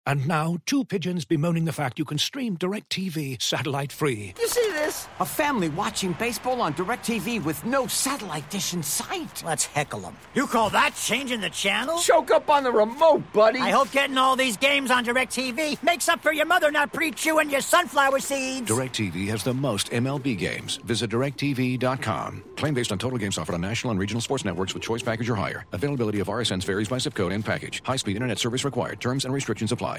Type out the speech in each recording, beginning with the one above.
And now, two pigeons bemoaning the fact you can stream DirecTV satellite-free. You see this? A family watching baseball on DirecTV with no satellite dish in sight. Let's heckle them. You call that changing the channel? Choke up on the remote, buddy. I hope getting all these games on DirecTV makes up for your mother not pre-chewing your sunflower seeds. DirecTV has the most MLB games. Visit DirecTV.com. Claim based on total games offered on national and regional sports networks with choice package or higher. Availability of RSNs varies by zip code and package. High-speed internet service required. Terms and restrictions apply.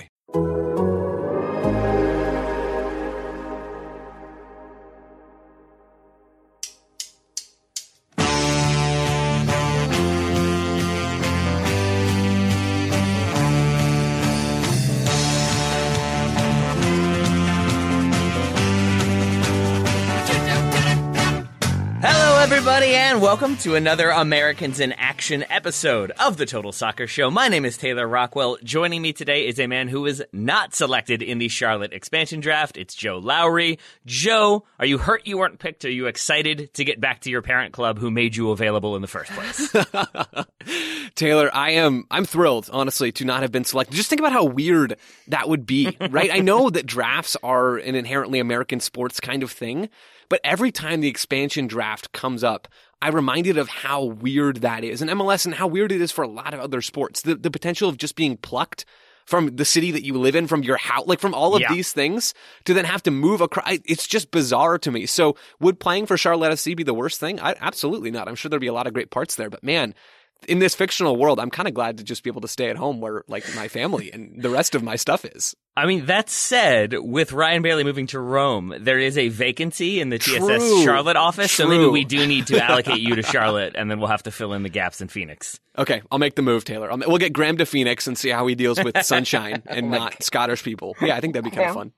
Everybody, and welcome to another Americans in Action episode of the Total Soccer Show. My name is Taylor Rockwell. Joining me today is a man who was not selected in the Charlotte expansion draft. It's Joe Lowry. Joe, are you hurt you weren't picked? Are you excited to get back to your parent club who made you available in the first place? Taylor, I'm thrilled, honestly, to not have been selected. Just think about how weird that would be, right? I know that drafts are an inherently American sports kind of thing, but every time the expansion draft comes up, I'm reminded of how weird that is in MLS and how weird it is for a lot of other sports. The potential of just being plucked from the city that you live in, from your house, like from all of these things, to then have to move across. It's just bizarre to me. So would playing for Charlotte SC be the worst thing? Absolutely not. I'm sure there'd be a lot of great parts there, but man, in this fictional world, I'm kind of glad to just be able to stay at home where like my family and the rest of my stuff is. I mean, that said, with Ryan Bailey moving to Rome, there is a vacancy in the TSS Charlotte office, so maybe we do need to allocate you to Charlotte, and then we'll have to fill in the gaps in Phoenix. Okay, I'll make the move, Taylor. We'll get Graham to Phoenix and see how he deals with sunshine and not Scottish people. Yeah, I think that'd be kind of fun.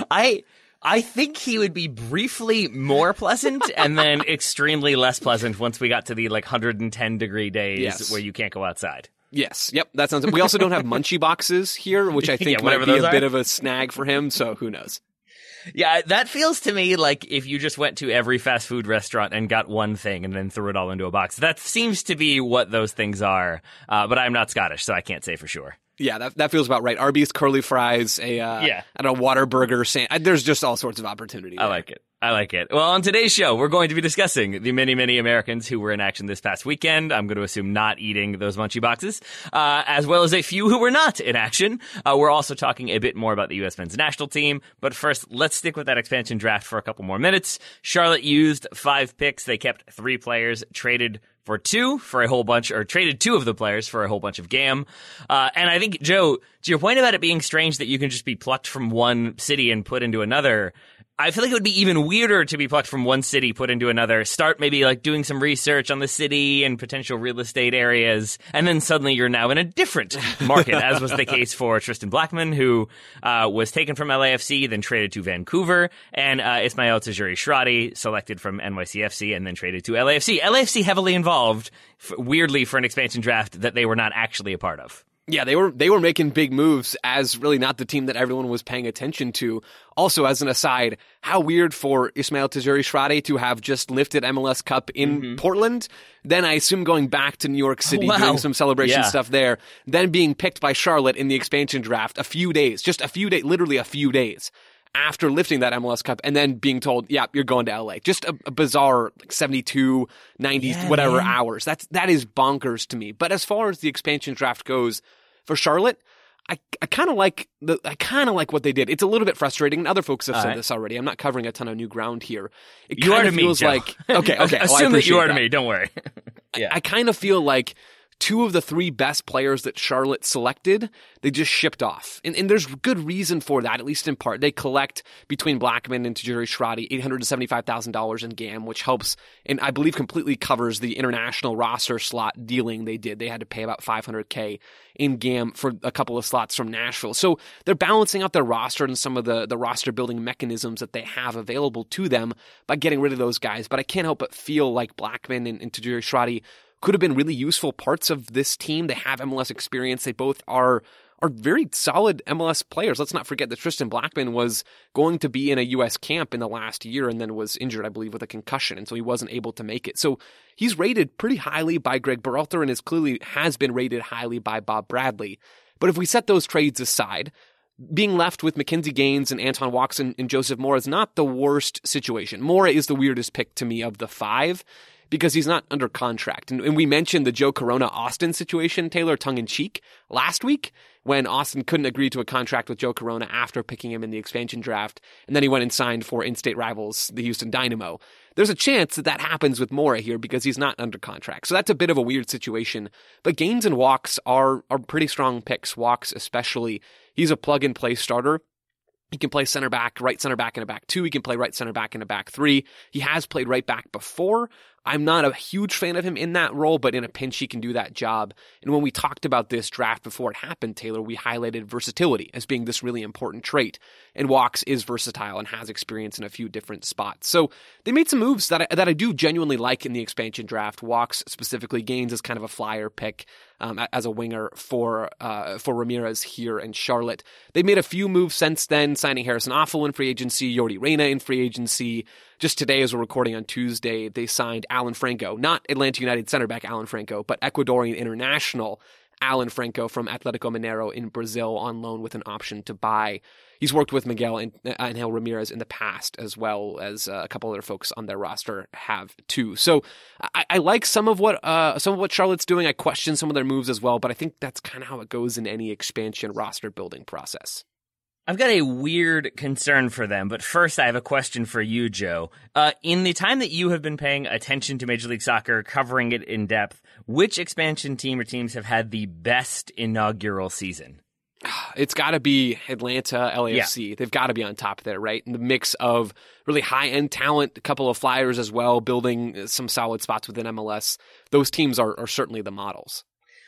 I think he would be briefly more pleasant and then extremely less pleasant once we got to the 110-degree days where you can't go outside. Yes. Yep. That sounds. We also don't have munchie boxes here, which I think might be a bit of a snag for him. So who knows? Yeah, that feels to me like if you just went to every fast food restaurant and got one thing and then threw it all into a box. That seems to be what those things are. But I'm not Scottish, so I can't say for sure. Yeah, that feels about right. Arby's curly fries, I don't know, Whataburger. There's just all sorts of opportunity there. I like it. Well, on today's show, we're going to be discussing the many, many Americans who were in action this past weekend. I'm going to assume not eating those munchie boxes, as well as a few who were not in action. We're also talking a bit more about the U.S. men's national team. But first, let's stick with that expansion draft for a couple more minutes. Charlotte used 5 picks. They kept 3 players, traded for 2 for a whole bunch, or traded 2 of the players for a whole bunch of GAM. And I think, Joe, to your point about it being strange that you can just be plucked from one city and put into another, I feel like it would be even weirder to be plucked from one city, put into another, start maybe doing some research on the city and potential real estate areas, and then suddenly you're now in a different market, as was the case for Tristan Blackman, who was taken from LAFC, then traded to Vancouver, and Ismail Tajiri-Shradi, selected from NYCFC and then traded to LAFC. LAFC heavily involved, weirdly, for an expansion draft that they were not actually a part of. Yeah, they were making big moves as really not the team that everyone was paying attention to. Also, as an aside, how weird for Ismail Tajiri-Shradi to have just lifted MLS Cup in Portland, then I assume going back to New York City, doing some celebration stuff there, then being picked by Charlotte in the expansion draft literally a few days after lifting that MLS Cup, and then being told, yeah, you're going to LA. Just a bizarre 72, 90, hours. That is bonkers to me. But as far as the expansion draft goes for Charlotte, I kind of like what they did. It's a little bit frustrating, and other folks have said this already. I'm not covering a ton of new ground here. It you kind are of to feels me, like okay. Assume that you are to me. Don't worry. I kind of feel like 2 of the 3 best players that Charlotte selected, they just shipped off. And there's good reason for that, at least in part. They collect, between Blackman and Tajiri-Shradi, $875,000 in GAM, which helps, and I believe completely covers the international roster slot dealing they did. They had to pay about $500K in GAM for a couple of slots from Nashville. So they're balancing out their roster and some of the roster building mechanisms that they have available to them by getting rid of those guys. But I can't help but feel like Blackman and Tajiri-Shradi could have been really useful parts of this team. They have MLS experience. They both are very solid MLS players. Let's not forget that Tristan Blackman was going to be in a U.S. camp in the last year and then was injured, I believe, with a concussion, and so he wasn't able to make it. So he's rated pretty highly by Greg Berhalter and has been rated highly by Bob Bradley. But if we set those trades aside, being left with Mackenzie Gaines and Anton Walkes and Joseph Mora is not the worst situation. Mora is the weirdest pick to me of the 5 because he's not under contract. And we mentioned the Joe Corona-Austin situation, Taylor, tongue-in-cheek, last week when Austin couldn't agree to a contract with Joe Corona after picking him in the expansion draft, and then he went and signed for in-state rivals, the Houston Dynamo. There's a chance that happens with Mora here because he's not under contract. So that's a bit of a weird situation. But Gaines and Walkes are pretty strong picks. Walkes especially. He's a plug-and-play starter. He can play center back, right center back in a back 2. He can play right center back in a back 3. He has played right back before. I'm not a huge fan of him in that role, but in a pinch, he can do that job. And when we talked about this draft before it happened, Taylor, we highlighted versatility as being this really important trait. And Walkes is versatile and has experience in a few different spots. So they made some moves that I do genuinely like in the expansion draft. Walkes specifically, Gaines is kind of a flyer pick as a winger for Ramirez here in Charlotte. They made a few moves since then, signing Harrison Afful in free agency, Yordi Reyna in free agency. Just today, as we're recording on Tuesday, they signed Alan Franco, not Atlanta United center back Alan Franco, but Ecuadorian international Alan Franco from Atletico Mineiro in Brazil on loan with an option to buy. He's worked with Miguel Angel Ramirez in the past, as well as a couple other folks on their roster have too. So I like some of what Charlotte's doing. I question some of their moves as well, but I think that's kind of how it goes in any expansion roster building process. I've got a weird concern for them, but first I have a question for you, Joe. In the time that you have been paying attention to Major League Soccer, covering it in depth, which expansion team or teams have had the best inaugural season? It's got to be Atlanta, LAFC. Yeah. They've got to be on top there, right? In the mix of really high-end talent, a couple of flyers as well, building some solid spots within MLS. Those teams are certainly the models.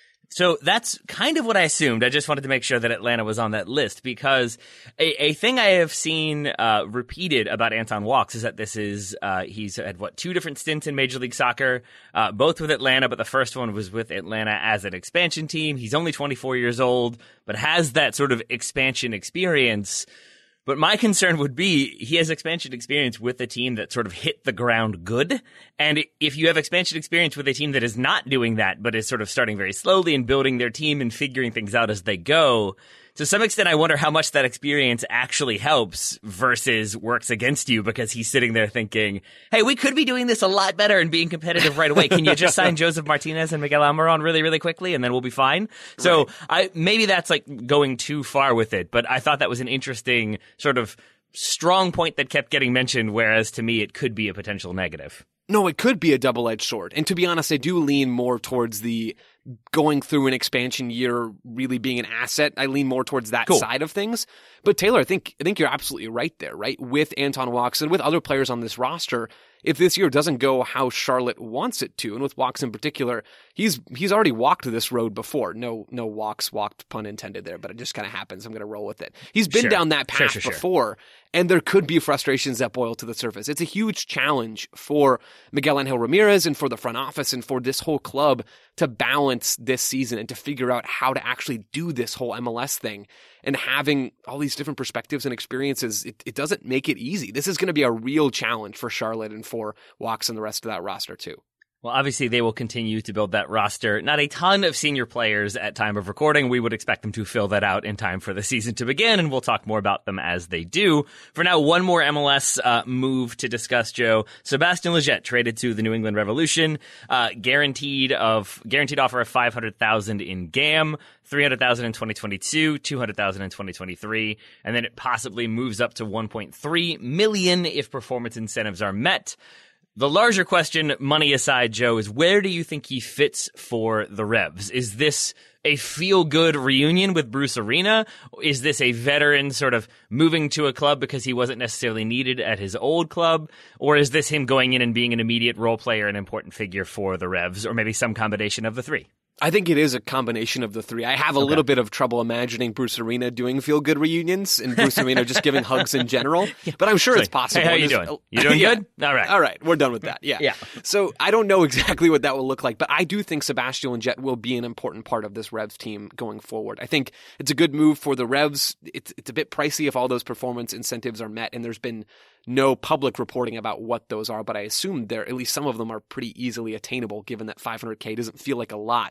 So that's kind of what I assumed. I just wanted to make sure that Atlanta was on that list because a thing I have seen repeated about Anton Walkes is that this is he's had, 2 different stints in Major League Soccer, both with Atlanta, but the first one was with Atlanta as an expansion team. He's only 24 years old, but has that sort of expansion experience. But my concern would be he has expansion experience with a team that sort of hit the ground good. And if you have expansion experience with a team that is not doing that, but is sort of starting very slowly and building their team and figuring things out as they go, to some extent, I wonder how much that experience actually helps versus works against you because he's sitting there thinking, hey, we could be doing this a lot better and being competitive right away. Can you just sign Joseph Martinez and Miguel Almiron really, really quickly and then we'll be fine? So maybe that's like going too far with it, but I thought that was an interesting sort of strong point that kept getting mentioned, whereas to me it could be a potential negative. No, it could be a double-edged sword. And to be honest, I do lean more towards the going through an expansion year really being an asset. I lean more towards that side of things. But Taylor, I think you're absolutely right there, right? With Anton Walkes and with other players on this roster, if this year doesn't go how Charlotte wants it to, and with Walkes in particular, he's already walked this road before. No Walkes walked, pun intended there, but it just kind of happens. I'm going to roll with it. He's been down that path before, and there could be frustrations that boil to the surface. It's a huge challenge for Miguel Angel Ramirez and for the front office and for this whole club to balance this season and to figure out how to actually do this whole MLS thing. And having all these different perspectives and experiences, it doesn't make it easy. This is going to be a real challenge for Charlotte and for Walkes and the rest of that roster too. Well, obviously, they will continue to build that roster. Not a ton of senior players at time of recording. We would expect them to fill that out in time for the season to begin, and we'll talk more about them as they do. For now, one more MLS move to discuss, Joe. Sebastian Lletget traded to the New England Revolution, guaranteed offer of $500,000 in GAM, $300,000 in 2022, $200,000 in 2023, and then it possibly moves up to $1.3 million if performance incentives are met. The larger question, money aside, Joe, is where do you think he fits for the Revs? Is this a feel-good reunion with Bruce Arena? Is this a veteran sort of moving to a club because he wasn't necessarily needed at his old club? Or is this him going in and being an immediate role player, an important figure for the Revs, or maybe some combination of the three? I think it is a combination of the three. I have a little bit of trouble imagining Bruce Arena doing feel-good reunions and Bruce Arena just giving hugs in general, but I'm sure it's possible. Hey, how you doing? You doing good? All right. All right. We're done with that. Yeah. So I don't know exactly what that will look like, but I do think Sebastian Lletget will be an important part of this Revs team going forward. I think it's a good move for the Revs. It's a bit pricey if all those performance incentives are met, and there's been no public reporting about what those are, but I assume at least some of them are pretty easily attainable, given that $500K doesn't feel like a lot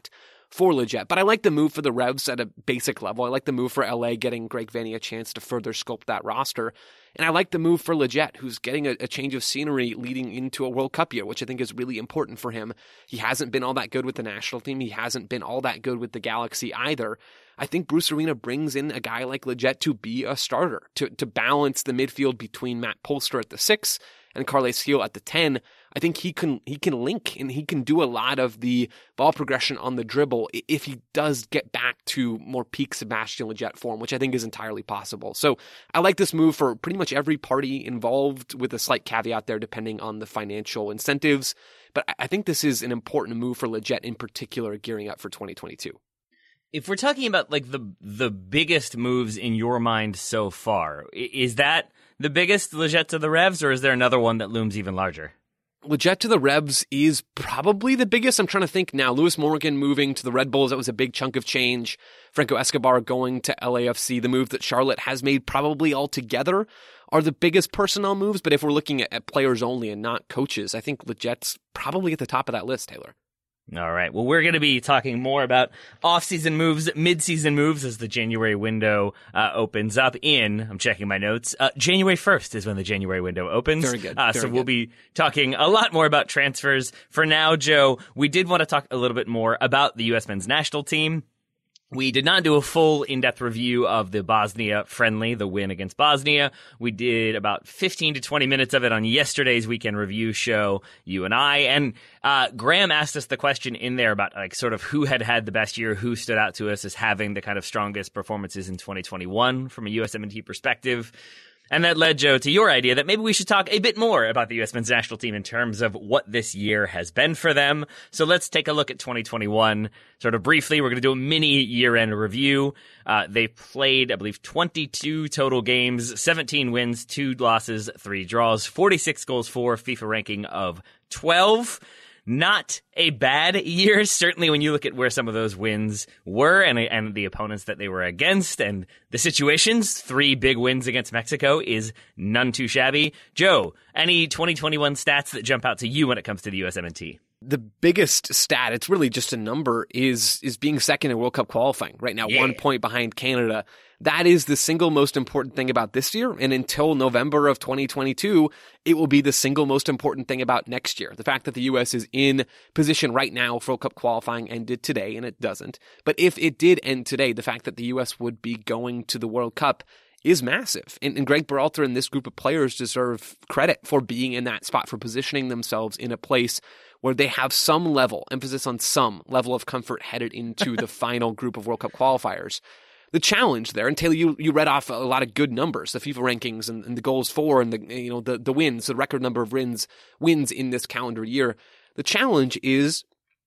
for Lletget. But I like the move for the Revs at a basic level. I like the move for LA getting Greg Vanney a chance to further sculpt that roster. And I like the move for Lletget, who's getting a change of scenery leading into a World Cup year, which I think is really important for him. He hasn't been all that good with the national team. He hasn't been all that good with the Galaxy either. I think Bruce Arena brings in a guy like Lletget to be a starter, to balance the midfield between Matt Polster at the 6 and Carles Gil at the 10. I think he can link and he can do a lot of the ball progression on the dribble if he does get back to more peak Sebastian Lletget form, which I think is entirely possible. So I like this move for pretty much every party involved, with a slight caveat there depending on the financial incentives. But I think this is an important move for Lletget in particular, gearing up for 2022. If we're talking about like the biggest moves in your mind so far, is that the biggest, Lletget to the Revs, or is there another one that looms even larger? Lletget to the Revs is probably the biggest. I'm trying to think now. Lewis Morgan moving to the Red Bulls, that was a big chunk of change. Franco Escobar going to LAFC, the move that Charlotte has made probably altogether are the biggest personnel moves. But if we're looking at players only and not coaches, I think Lletget's probably at the top of that list, Taylor. All right. Well, we're going to be talking more about off-season moves, mid-season moves as the January window opens up I'm checking my notes, January 1st is when the January window opens. Very good. So we'll be talking a lot more about transfers. For now, Joe, we did want to talk a little bit more about the U.S. men's national team. We did not do a full in-depth review of the Bosnia friendly, the win against Bosnia. We did about 15 to 20 minutes of it on yesterday's weekend review show, you and I. And Graham asked us the question in there about like sort of who had the best year, who stood out to us as having the kind of strongest performances in 2021 from a USMNT perspective. And that led, Joe, to your idea that maybe we should talk a bit more about the U.S. men's national team in terms of what this year has been for them. So let's take a look at 2021 sort of briefly. We're going to do a mini year-end review. They played, I believe, 22 total games, 17 wins, 2 losses, 3 draws, 46 goals for, FIFA ranking of 12. Not a bad year, certainly when you look at where some of those wins were and the opponents that they were against and the situations. 3 big wins against Mexico is none too shabby. Joe, any 2021 stats that jump out to you when it comes to the USMNT? The biggest stat, it's really just a number, is being second in World Cup qualifying right now, 1 point behind Canada. That is the single most important thing about this year. And until November of 2022, it will be the single most important thing about next year. The fact that the U.S. is in position right now for World Cup qualifying ended today, and it doesn't. But if it did end today, the fact that the U.S. would be going to the World Cup is massive. And Greg Berhalter and this group of players deserve credit for being in that spot, for positioning themselves in a place where they have some level, emphasis on some level of comfort headed into the final group of World Cup qualifiers. The challenge there, and Taylor, you read off a lot of good numbers, the FIFA rankings and the goals for, and the wins, the record number of wins in this calendar year. The challenge is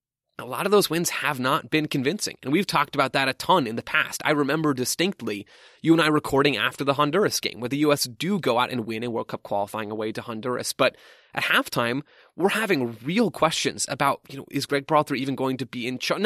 a lot of those wins have not been convincing, and we've talked about that a ton in the past. I remember distinctly you and I recording after the Honduras game, where the U.S. do go out and win in World Cup qualifying away to Honduras, but at halftime we're having real questions about, is Greg Berhalter even going to be in charge?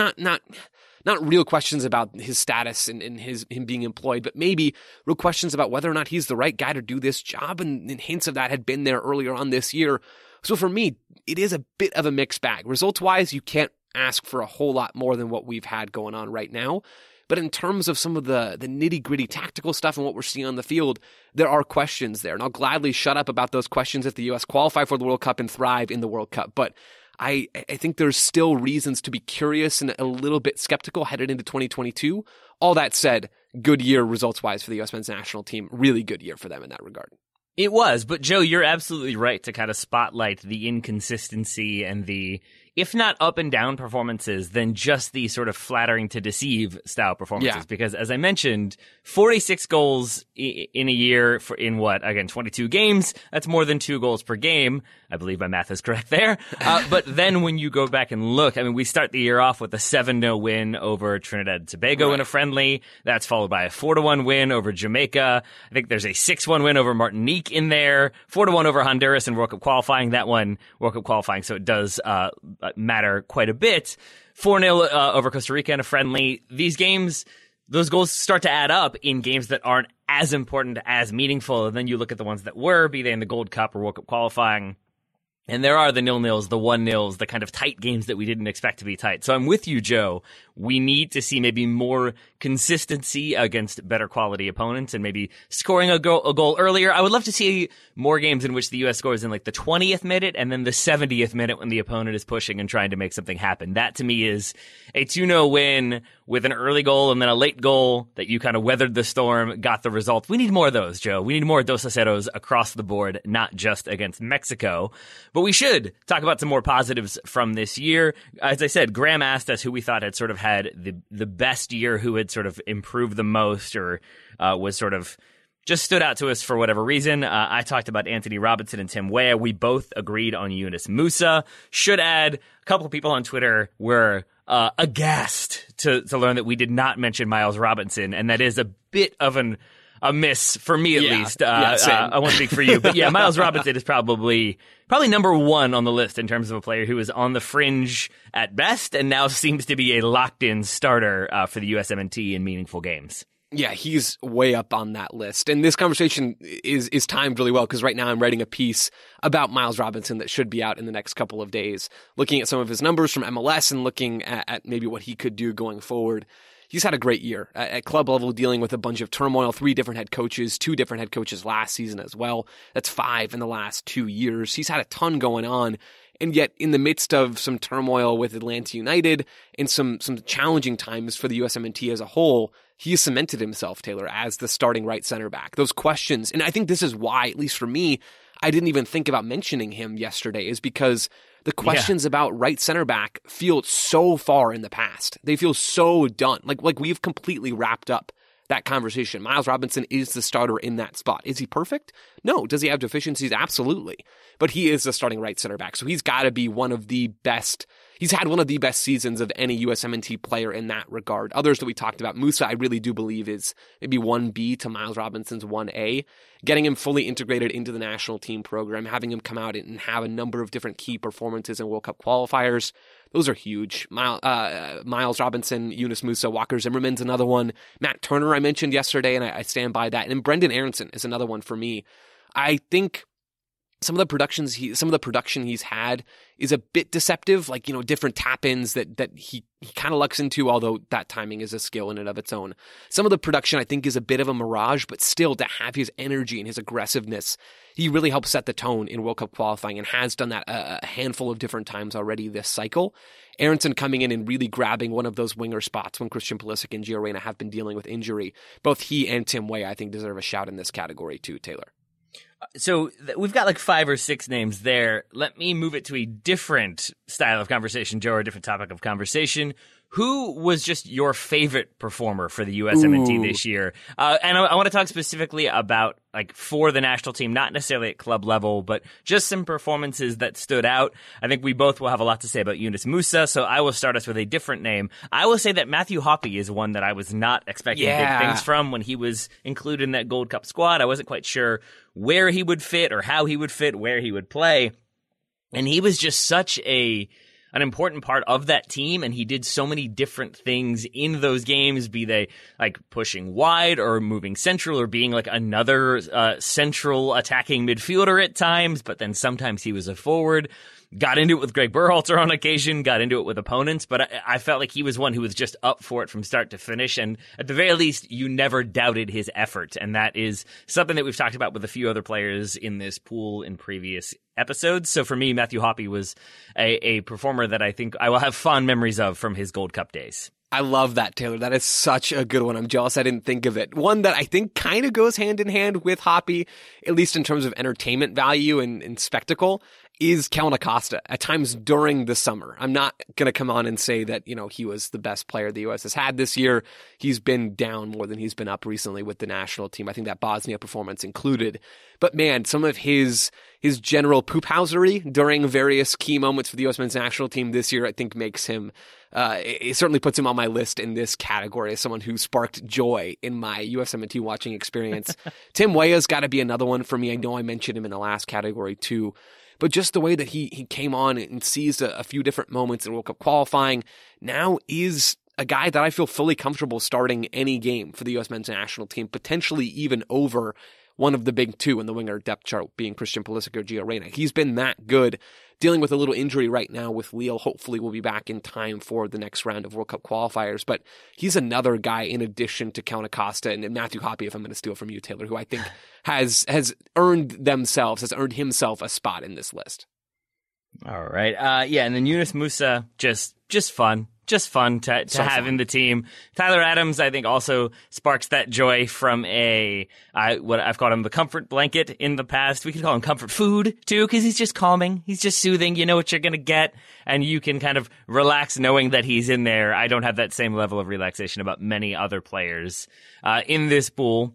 Not real questions about his status and him being employed, but maybe real questions about whether or not he's the right guy to do this job, and hints of that had been there earlier on this year. So for me, it is a bit of a mixed bag. Results-wise, you can't ask for a whole lot more than what we've had going on right now. But in terms of some of the nitty-gritty tactical stuff and what we're seeing on the field, there are questions there. And I'll gladly shut up about those questions if the U.S. qualify for the World Cup and thrive in the World Cup. But I think there's still reasons to be curious and a little bit skeptical headed into 2022. All that said, good year results-wise for the U.S. men's national team. Really good year for them in that regard. It was, but Joe, you're absolutely right to kind of spotlight the inconsistency and the, if not up and down performances, then just the sort of flattering to deceive style performances. Yeah. Because as I mentioned, 46 goals in a year in 22 games, that's more than 2 goals per game. I believe my math is correct there. But then when you go back and look, we start the year off with a 7-0 win over Trinidad and Tobago in a friendly. That's followed by a 4-1 win over Jamaica. I think there's a 6-1 win over Martinique in there. 4-1 over Honduras in World Cup qualifying. That one, World Cup qualifying, so it does matter quite a bit. 4-0 over Costa Rica in a friendly. These games, those goals start to add up in games that aren't as important, as meaningful. And then you look at the ones that were, be they in the Gold Cup or World Cup qualifying. And there are the 0-0s, the 1-0s, the kind of tight games that we didn't expect to be tight. So I'm with you, Joe. We need to see maybe more consistency against better quality opponents and maybe scoring a goal earlier. I would love to see more games in which the U.S. scores in like the 20th minute and then the 70th minute when the opponent is pushing and trying to make something happen. That to me is a 2-0 win with an early goal and then a late goal that you kind of weathered the storm, got the result. We need more of those, Joe. We need more Dos a Ceros across the board, not just against Mexico. But we should talk about some more positives from this year. As I said, Graham asked us who we thought had sort of had the best year, who had sort of improved the most or was sort of just stood out to us for whatever reason. I talked about Anthony Robinson and Tim Weah. We both agreed on Yunus Musah. Should add, a couple of people on Twitter were aghast to learn that we did not mention Miles Robinson, and that is a bit of a miss for me at least. I won't speak for you, but yeah, Miles Robinson is probably number one on the list in terms of a player who is on the fringe at best and now seems to be a locked-in starter for the USMNT in meaningful games. Yeah, he's way up on that list. And this conversation is timed really well because right now I'm writing a piece about Miles Robinson that should be out in the next couple of days, looking at some of his numbers from MLS and looking at maybe what he could do going forward. He's had a great year at club level, dealing with a bunch of turmoil, 3 different head coaches, 2 different head coaches last season as well. That's 5 in the last 2 years. He's had a ton going on. And yet, in the midst of some turmoil with Atlanta United and some challenging times for the USMNT as a whole, he has cemented himself, Taylor, as the starting right center back. Those questions, and I think this is why, at least for me, I didn't even think about mentioning him yesterday, is because the questions about right center back feel so far in the past. They feel so done. Like we've completely wrapped up that conversation. Miles Robinson is the starter in that spot. Is he perfect? No. Does he have deficiencies? Absolutely. But he is the starting right center back. So he's got to be one of the best. He's had one of the best seasons of any USMNT player in that regard. Others that we talked about, Musah, I really do believe is maybe 1B to Miles Robinson's 1A. Getting him fully integrated into the national team program, having him come out and have a number of different key performances in World Cup qualifiers, those are huge. Miles Robinson, Yunus Musah, Walker Zimmerman's another one. Matt Turner I mentioned yesterday, and I stand by that. And Brendan Aronson is another one for me. I think some of the production he's had is a bit deceptive, like, different tap-ins that he kind of lucks into, although that timing is a skill in and of its own. Some of the production I think is a bit of a mirage, but still to have his energy and his aggressiveness, he really helped set the tone in World Cup qualifying and has done that a handful of different times already this cycle. Aronson coming in and really grabbing one of those winger spots when Christian Pulisic and Gio Reyna have been dealing with injury. Both he and Tim Weah, I think, deserve a shout in this category too, Taylor. So we've got like 5 or 6 names there. Let me move it to a different style of conversation, Joe, or a different topic of conversation. Who was just your favorite performer for the USMNT this year? And I want to talk specifically about, like, for the national team, not necessarily at club level, but just some performances that stood out. I think we both will have a lot to say about Yunus Musah, so I will start us with a different name. I will say that Matthew Hoppe is one that I was not expecting big things from when he was included in that Gold Cup squad. I wasn't quite sure where he would fit or how he would fit, where he would play. And he was just such an important part of that team, and he did so many different things in those games, be they like pushing wide or moving central or being like another central attacking midfielder at times, but then sometimes he was a forward. Got into it with Greg Berhalter on occasion, got into it with opponents, but I felt like he was one who was just up for it from start to finish, and at the very least, you never doubted his effort, and that is something that we've talked about with a few other players in this pool in previous episodes. So for me, Matthew Hoppe was a performer that I think I will have fond memories of from his Gold Cup days. I love that, Taylor. That is such a good one. I'm jealous I didn't think of it. One that I think kind of goes hand in hand with Hoppe, at least in terms of entertainment value and spectacle, is Kellyn Acosta at times during the summer. I'm not going to come on and say that, he was the best player the U.S. has had this year. He's been down more than he's been up recently with the national team. I think that Bosnia performance included. But man, some of his general poophousery during various key moments for the U.S. men's national team this year, I think makes him, it certainly puts him on my list in this category as someone who sparked joy in my USMNT watching experience. Tim Weah's got to be another one for me. I know I mentioned him in the last category too. But just the way that he came on and seized a few different moments in World Cup qualifying now is a guy that I feel fully comfortable starting any game for the U.S. men's national team, potentially even over one of the big two in the winger depth chart being Christian Pulisic or Gio Reyna. He's been that good. Dealing with a little injury right now with Lille. Hopefully will be back in time for the next round of World Cup qualifiers. But he's another guy in addition to Count Acosta and Matthew Hoppe, if I'm going to steal from you, Taylor, who I think has earned himself a spot in this list. All right. And then Yunus Musah, just fun. Just fun to have in the team. Tyler Adams, I think, also sparks that joy from what I've called him the comfort blanket in the past. We could call him comfort food, too, because he's just calming. He's just soothing. You know what you're going to get, and you can kind of relax knowing that he's in there. I don't have that same level of relaxation about many other players in this pool.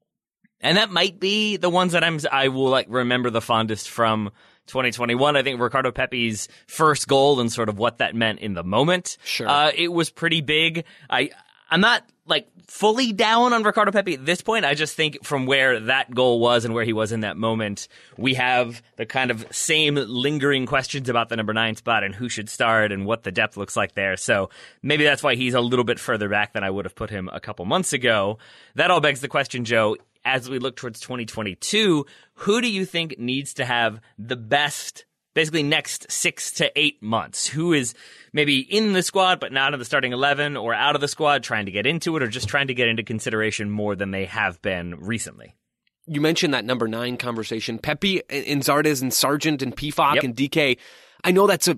And that might be the ones that I will remember the fondest from 2021. I think Ricardo Pepi's first goal and sort of what that meant in the moment. Sure. It was pretty big. I'm not fully down on Ricardo Pepi at this point. I just think from where that goal was and where he was in that moment, we have the kind of same lingering questions about the number 9 spot and who should start and what the depth looks like there. So maybe that's why he's a little bit further back than I would have put him a couple months ago. That all begs the question, Joe, as we look towards 2022, who do you think needs to have the best, basically next 6 to 8 months? Who is maybe in the squad but not in the starting 11, or out of the squad trying to get into it, or just trying to get into consideration more than they have been recently? You mentioned that number 9 conversation. Pepi and Zardes and Sargent and Pefok and DK. I know that's a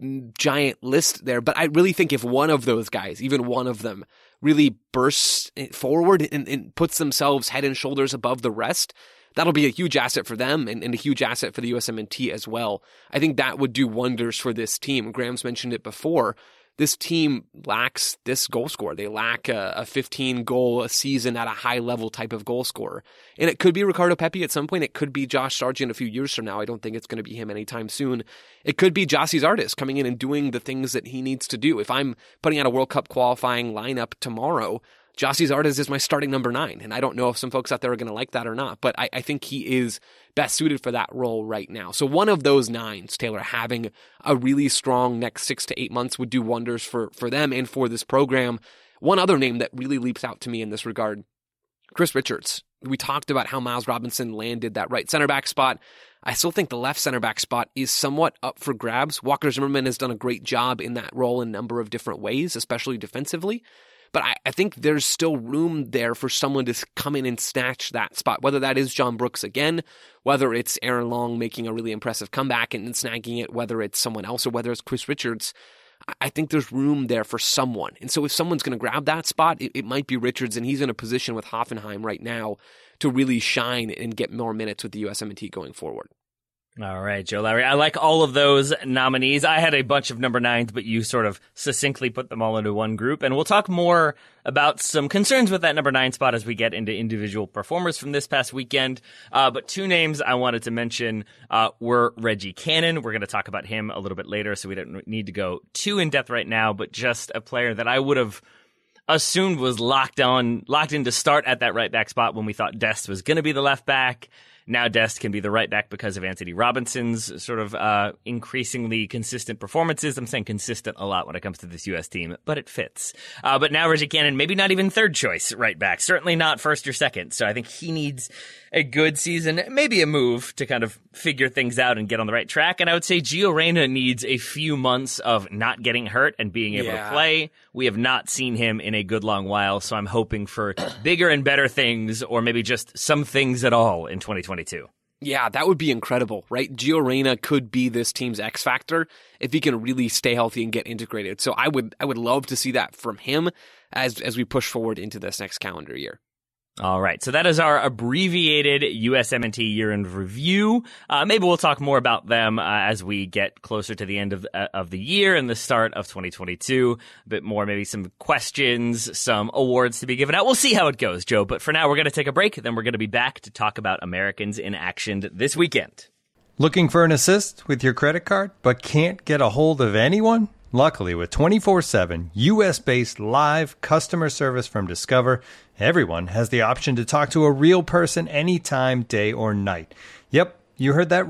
giant list there, but I really think if one of those guys, even one of them, really bursts forward and puts themselves head and shoulders above the rest, that'll be a huge asset for them and a huge asset for the USMNT as well. I think that would do wonders for this team. Graham's mentioned it before. This team lacks this goal scorer. They lack a 15-goal a season at a high-level type of goal scorer. And it could be Ricardo Pepi at some point. It could be Josh Sargent a few years from now. I don't think it's going to be him anytime soon. It could be Gyasi Zardes coming in and doing the things that he needs to do. If I'm putting out a World Cup qualifying lineup tomorrow, Gyasi Zardes is my starting number 9, and I don't know if some folks out there are going to like that or not, but I think he is best suited for that role right now. So one of those 9s, Taylor, having a really strong next 6 to 8 months would do wonders for them and for this program. One other name that really leaps out to me in this regard, Chris Richards. We talked about how Miles Robinson landed that right center back spot. I still think the left center back spot is somewhat up for grabs. Walker Zimmerman has done a great job in that role in a number of different ways, especially defensively. But I think there's still room there for someone to come in and snatch that spot, whether that is John Brooks again, whether it's Aaron Long making a really impressive comeback and snagging it, whether it's someone else or whether it's Chris Richards. I think there's room there for someone. And so if someone's going to grab that spot, it might be Richards, and he's in a position with Hoffenheim right now to really shine and get more minutes with the USMNT going forward. All right, Joe Lowry. I like all of those nominees. I had a bunch of number 9s, but you sort of succinctly put them all into one group. And we'll talk more about some concerns with that number 9 spot as we get into individual performers from this past weekend. But 2 names I wanted to mention were Reggie Cannon. We're going to talk about him a little bit later, so we don't need to go too in depth right now, but just a player that I would have assumed was locked in to start at that right back spot when we thought Dest was going to be the left back. Now Dest can be the right back because of Anthony Robinson's sort of increasingly consistent performances. I'm saying consistent a lot when it comes to this U.S. team, but it fits. But now Reggie Cannon, maybe not even third choice right back. Certainly not first or second. So I think he needs a good season, maybe a move to kind of figure things out and get on the right track. And I would say Gio Reyna needs a few months of not getting hurt and being able to play. We have not seen him in a good long while, so I'm hoping for bigger and better things, or maybe just some things at all in 2022. Yeah, that would be incredible, right? Gio Reyna could be this team's X factor if he can really stay healthy and get integrated. So I would love to see that from him as we push forward into this next calendar year. All right, so that is our abbreviated USMNT year-end review. Maybe we'll talk more about them as we get closer to the end of the year and the start of 2022. A bit more, maybe some questions, some awards to be given out. We'll see how it goes, Joe. But for now, we're going to take a break. Then we're going to be back to talk about Americans in action this weekend. Looking for an assist with your credit card, but can't get a hold of anyone? Luckily, with 24/7 U.S.-based live customer service from Discover, everyone has the option to talk to a real person anytime, day or night. Yep, you heard that right.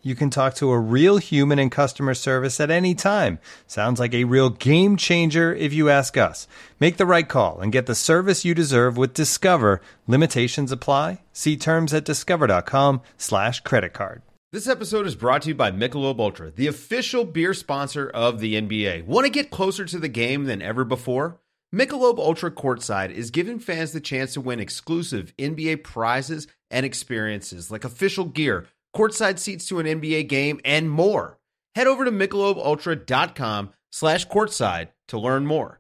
You can talk to a real human in customer service at any time. Sounds like a real game changer if you ask us. Make the right call and get the service you deserve with Discover. Limitations apply. See terms at discover.com/creditcard. This episode is brought to you by Michelob Ultra, the official beer sponsor of the NBA. Want to get closer to the game than ever before? Michelob Ultra Courtside is giving fans the chance to win exclusive NBA prizes and experiences like official gear, courtside seats to an NBA game, and more. Head over to MichelobUltra.com/courtside to learn more.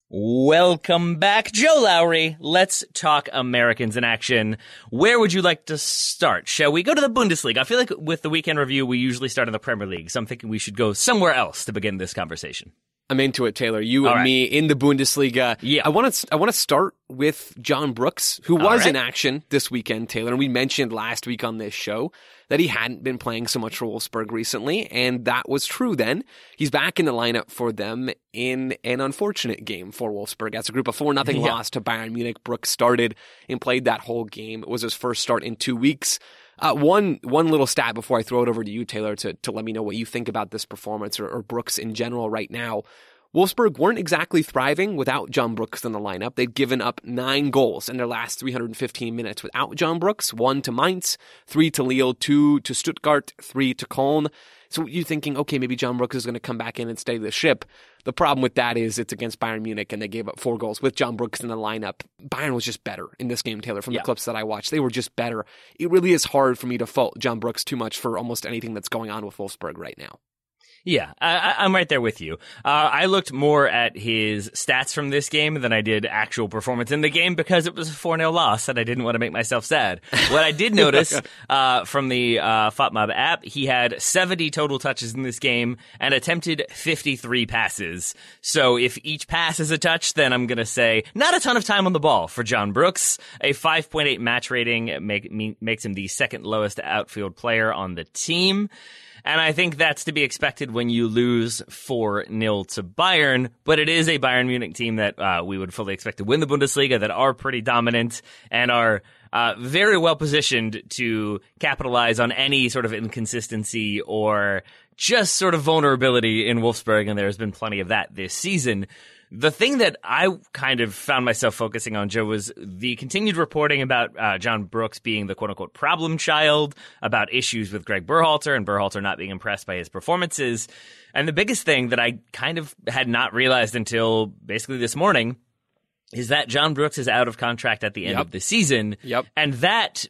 Welcome back, Joe Lowry. Let's talk Americans in action. Where would you like to start? Shall we go to the Bundesliga? I feel like with the weekend review, we usually start in the Premier League, so I'm thinking we should go somewhere else to begin this conversation. I'm into it, Taylor. You All and right. me in the Bundesliga. Yeah. I want to start with John Brooks, who was in action this weekend, Taylor. And we mentioned last week on this show that he hadn't been playing so much for Wolfsburg recently, and that was true then. He's back in the lineup for them in an unfortunate game for Wolfsburg. As a group of 4-0 loss to Bayern Munich, Brooks started and played that whole game. It was his first start in 2 weeks. One little stat before I throw it over to you, Taylor, to let me know what you think about this performance or Brooks in general right now. Wolfsburg weren't exactly thriving without John Brooks in the lineup. They'd given up 9 goals in their last 315 minutes without John Brooks. 1 to Mainz, 3 to Lille, 2 to Stuttgart, 3 to Köln. So you're thinking, okay, maybe John Brooks is going to come back in and steady the ship. The problem with that is it's against Bayern Munich and they gave up 4 goals with John Brooks in the lineup. Bayern was just better in this game, Taylor, from the clips that I watched. They were just better. It really is hard for me to fault John Brooks too much for almost anything that's going on with Wolfsburg right now. Yeah, I'm right there with you. I looked more at his stats from this game than I did actual performance in the game because it was a 4-0 loss and I didn't want to make myself sad. What I did notice from the FotMob app, he had 70 total touches in this game and attempted 53 passes. So if each pass is a touch, then I'm going to say not a ton of time on the ball for John Brooks. A 5.8 match rating makes him the second lowest outfield player on the team. And I think that's to be expected when you lose 4-0 to Bayern. But it is a Bayern Munich team that we would fully expect to win the Bundesliga, that are pretty dominant and are very well positioned to capitalize on any sort of inconsistency or just sort of vulnerability in Wolfsburg. And there's been plenty of that this season. The thing that I kind of found myself focusing on, Joe, was the continued reporting about John Brooks being the quote-unquote problem child, about issues with Greg Berhalter and Berhalter not being impressed by his performances. And the biggest thing that I kind of had not realized until basically this morning is that John Brooks is out of contract at the end of the season. And that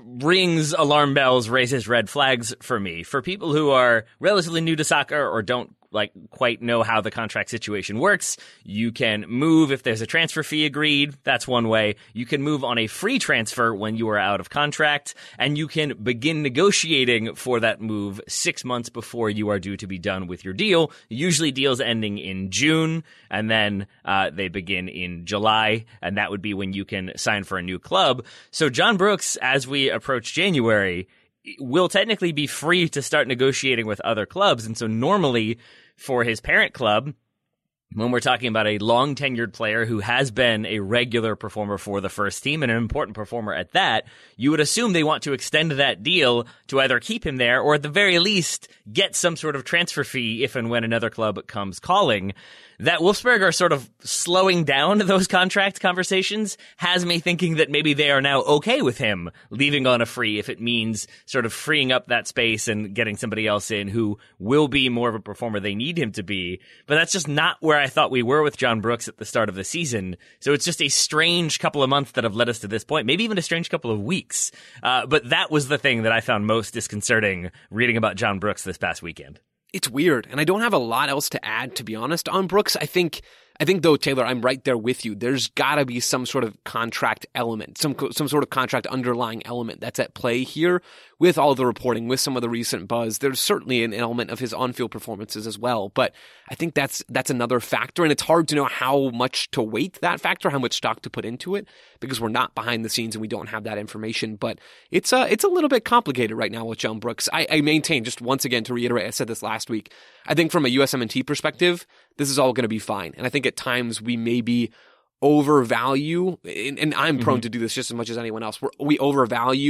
rings alarm bells, raises red flags for me. For people who are relatively new to soccer or don't quite know how the contract situation works, you can move if there's a transfer fee agreed. That's one way. You can move on a free transfer when you are out of contract, and you can begin negotiating for that move 6 months before you are due to be done with your deal. Usually deals ending in June, and then they begin in July, and that would be when you can sign for a new club. So John Brooks, as we approach January, will technically be free to start negotiating with other clubs. And so normally for his parent club, when we're talking about a long-tenured player who has been a regular performer for the first team and an important performer at that, you would assume they want to extend that deal to either keep him there or at the very least get some sort of transfer fee if and when another club comes calling. That Wolfsburg are sort of slowing down those contract conversations has me thinking that maybe they are now okay with him leaving on a free if it means sort of freeing up that space and getting somebody else in who will be more of a performer they need him to be. But that's just not where I thought we were with John Brooks at the start of the season. So it's just a strange couple of months that have led us to this point, maybe even a strange couple of weeks. But that was the thing that I found most disconcerting reading about John Brooks this past weekend. It's weird, and I don't have a lot else to add, to be honest, on Brooks. I think though, Taylor, I'm right there with you. There's got to be some sort of contract element, some sort of contract underlying element that's at play here with all the reporting, with some of the recent buzz. There's certainly an element of his on-field performances as well, but I think that's another factor, and it's hard to know how much to weight that factor, how much stock to put into it, because we're not behind the scenes and we don't have that information. But it's a little bit complicated right now with John Brooks. I maintain, just once again to reiterate, I said this last week, I think from a USMNT perspective, this is all going to be fine. And I think at times we maybe overvalue, and I'm prone to do this just as much as anyone else, we overvalue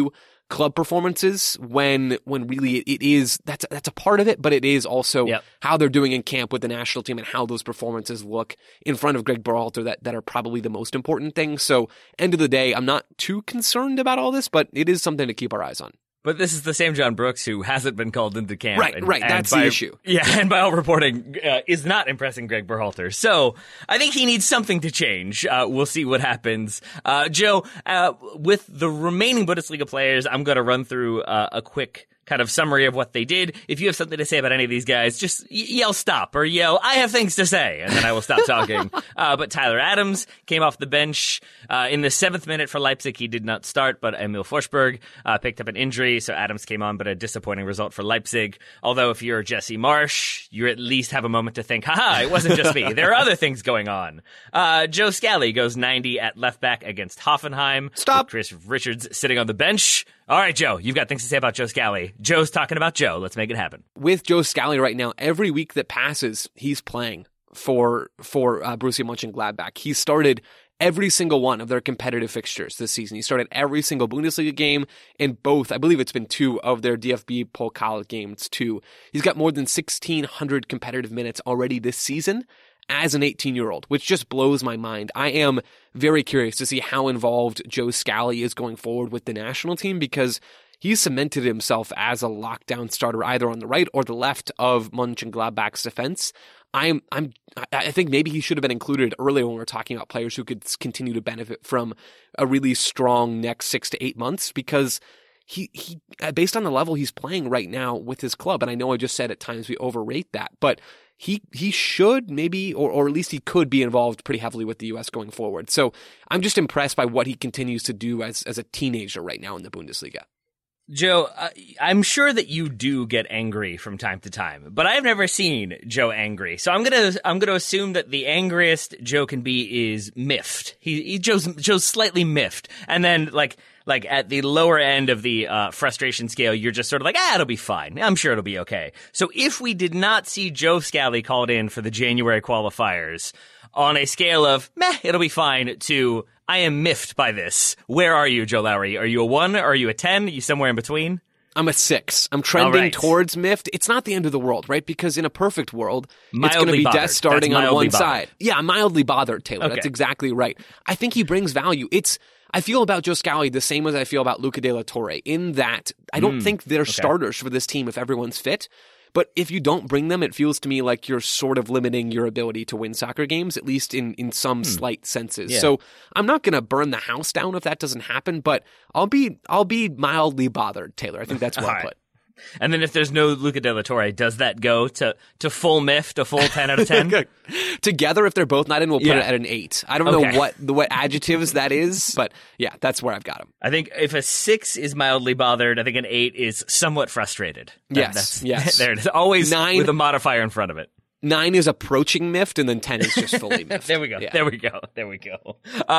club performances when really it is that's a part of it, but it is also how they're doing in camp with the national team and how those performances look in front of Greg Berhalter that are probably the most important things. So end of the day, I'm not too concerned about all this, but it is something to keep our eyes on. But this is the same John Brooks who hasn't been called into camp. Right. That's the issue. Yeah, and by all reporting, is not impressing Greg Berhalter. So I think he needs something to change. We'll see what happens. Joe, with the remaining Bundesliga players, I'm going to run through a quick kind of summary of what they did. If you have something to say about any of these guys, just yell stop or yell, I have things to say, and then I will stop talking. But Tyler Adams came off the bench in the 7th minute for Leipzig. He did not start, but Emil Forsberg picked up an injury, so Adams came on, but a disappointing result for Leipzig. Although if you're Jesse Marsch, you at least have a moment to think, haha, it wasn't just me. There are other things going on. Joe Scally goes 90 at left back against Hoffenheim. Stop. Chris Richards sitting on the bench. All right, Joe, you've got things to say about Joe Scally. Joe's talking about Joe. Let's make it happen. With Joe Scally right now, every week that passes, he's playing for Borussia Mönchengladbach. He started every single one of their competitive fixtures this season. He started every single Bundesliga game in both, I believe it's been 2 of their DFB Pokal games too. He's got more than 1,600 competitive minutes already this season as an 18-year-old, which just blows my mind. I am very curious to see how involved Joe Scally is going forward with the national team because he's cemented himself as a lockdown starter either on the right or the left of Mönchengladbach's defense. I think maybe he should have been included earlier when we were talking about players who could continue to benefit from a really strong next 6 to 8 months because he based on the level he's playing right now with his club, and I know I just said at times we overrate that, but he should maybe, or at least he could be involved pretty heavily with the U.S. going forward. So I'm just impressed by what he continues to do as a teenager right now in the Bundesliga. Joe, I'm sure that you do get angry from time to time, but I've never seen Joe angry. So I'm gonna assume that the angriest Joe can be is miffed. Joe's slightly miffed, and then like at the lower end of the frustration scale, you're just sort of like, it'll be fine. I'm sure it'll be okay. So if we did not see Joe Scally called in for the January qualifiers on a scale of meh, it'll be fine to I am miffed by this, where are you, Joe Lowry? Are you a 1? Are you a 10? Are you somewhere in between? I'm a 6. I'm trending towards miffed. It's not the end of the world, right? Because in a perfect world, it's going to be Des starting on one side. Yeah, mildly bothered, Taylor. Okay. That's exactly right. I think he brings value. I feel about Joe Scally the same as I feel about Luca De La Torre in that I don't think they're starters for this team if everyone's fit. But if you don't bring them, it feels to me like you're sort of limiting your ability to win soccer games, at least in some slight senses. Yeah. So I'm not going to burn the house down if that doesn't happen, but I'll be mildly bothered, Taylor. I think that's well put. And then if there's no Luca De La Torre, does that go to full miffed, a full 10 out of 10? Together, if they're both not in, we'll put it at an 8. I don't know what adjectives that is, but yeah, that's where I've got them. I think if a 6 is mildly bothered, I think an 8 is somewhat frustrated. Yes. There it is. Always 9, with a modifier in front of it. 9 is approaching miffed, and then 10 is just fully miffed. There we go. Yeah. There we go.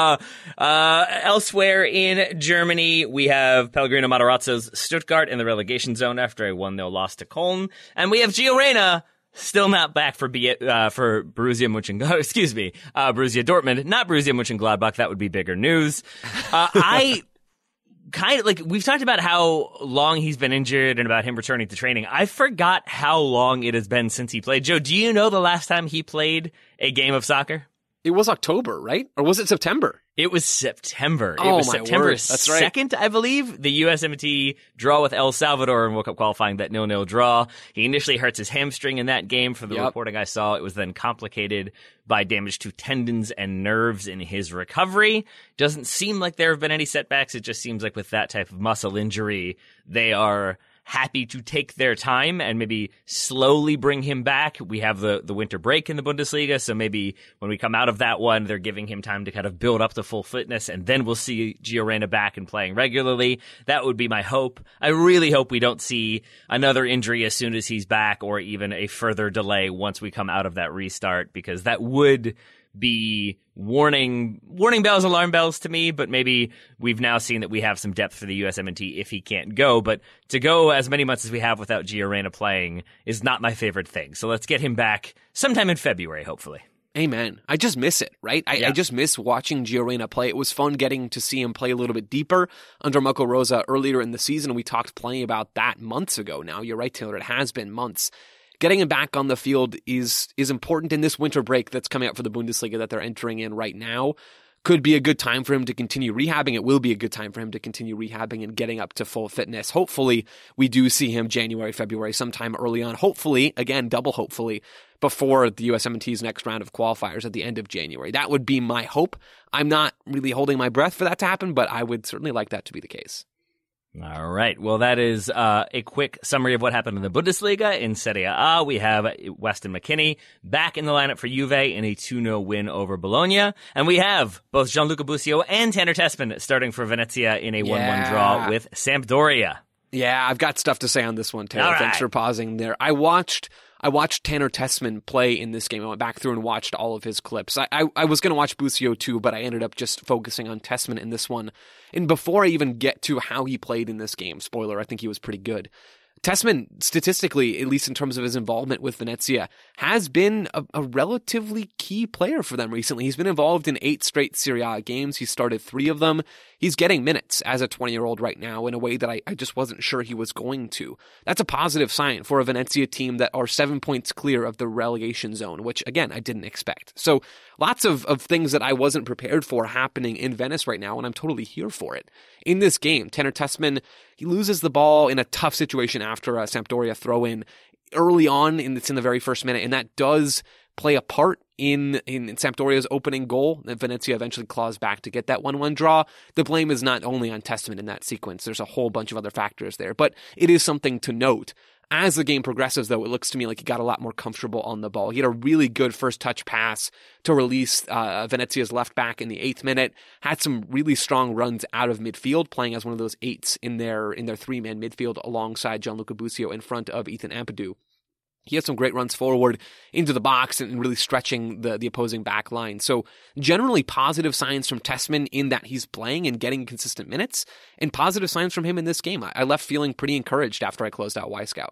Elsewhere in Germany, we have Pellegrino Matarazzo's Stuttgart in the relegation zone after a 1-0 loss to Köln. And we have Gio Reyna still not back for Borussia Dortmund, not Borussia Mönchengladbach. That would be bigger news. Kind of like we've talked about how long he's been injured and about him returning to training. I forgot how long it has been since he played. Joe, do you know the last time he played a game of soccer? It was October, right? Or was it September? It was September. Oh, it was my September word. That's right. 2nd, I believe. The USMNT draw with El Salvador in World Cup qualifying, that 0-0 draw. He initially hurts his hamstring in that game. From the reporting I saw, it was then complicated by damage to tendons and nerves in his recovery. Doesn't seem like there have been any setbacks. It just seems like with that type of muscle injury, they are happy to take their time and maybe slowly bring him back. We have the winter break in the Bundesliga, so maybe when we come out of that one, they're giving him time to kind of build up to full fitness, and then we'll see Gio Reyna back and playing regularly. That would be my hope. I really hope we don't see another injury as soon as he's back, or even a further delay once we come out of that restart, because that would be warning bells, alarm bells to me, but maybe we've now seen that we have some depth for the USMNT if he can't go. But to go as many months as we have without Gio Reyna playing is not my favorite thing. So let's get him back sometime in February, hopefully. Amen. I just miss it, right? I just miss watching Gio Reyna play. It was fun getting to see him play a little bit deeper under Marco Rosa earlier in the season. We talked plenty about that months ago now. You're right, Taylor. It has been months. Getting him back on the field is important in this winter break that's coming up for the Bundesliga that they're entering in right now. Could be a good time for him to continue rehabbing. It will be a good time for him to continue rehabbing and getting up to full fitness. Hopefully, we do see him January, February, sometime early on. Hopefully, again, double hopefully, before the USMNT's next round of qualifiers at the end of January. That would be my hope. I'm not really holding my breath for that to happen, but I would certainly like that to be the case. All right. Well, that is a quick summary of what happened in the Bundesliga. In Serie A, we have Weston McKennie back in the lineup for Juve in a 2-0 win over Bologna. And we have both Gianluca Busio and Tanner Tessman starting for Venezia in a 1-1 draw with Sampdoria. Yeah, I've got stuff to say on this one, Taylor. All Thanks right. for pausing there. I watched Tanner Tessman play in this game. I went back through and watched all of his clips. I was going to watch Busio too, but I ended up just focusing on Tessman in this one. And before I even get to how he played in this game, spoiler, I think he was pretty good. Tessman, statistically, at least in terms of his involvement with Venezia, has been a relatively key player for them recently. He's been involved in 8 straight Serie A games. He started 3 of them. He's getting minutes as a 20-year-old right now in a way that I just wasn't sure he was going to. That's a positive sign for a Venezia team that are 7 points clear of the relegation zone, which, again, I didn't expect. So lots of things that I wasn't prepared for happening in Venice right now, and I'm totally here for it. In this game, Tanner Tessman, he loses the ball in a tough situation after a Sampdoria throw-in early on, and it's in the very first minute, and that does play a part in Sampdoria's opening goal. And Venezia eventually claws back to get that 1-1 draw. The blame is not only on Tessman in that sequence. There's a whole bunch of other factors there, but it is something to note. As the game progresses, though, it looks to me like he got a lot more comfortable on the ball. He had a really good first touch pass to release Venezia's left back in the 8th minute. Had some really strong runs out of midfield, playing as one of those 8s in their 3-man midfield alongside Gianluca Busio in front of Ethan Ampadu. He had some great runs forward into the box and really stretching the opposing back line. So generally positive signs from Tessman in that he's playing and getting consistent minutes, and positive signs from him in this game. I left feeling pretty encouraged after I closed out Wyscout.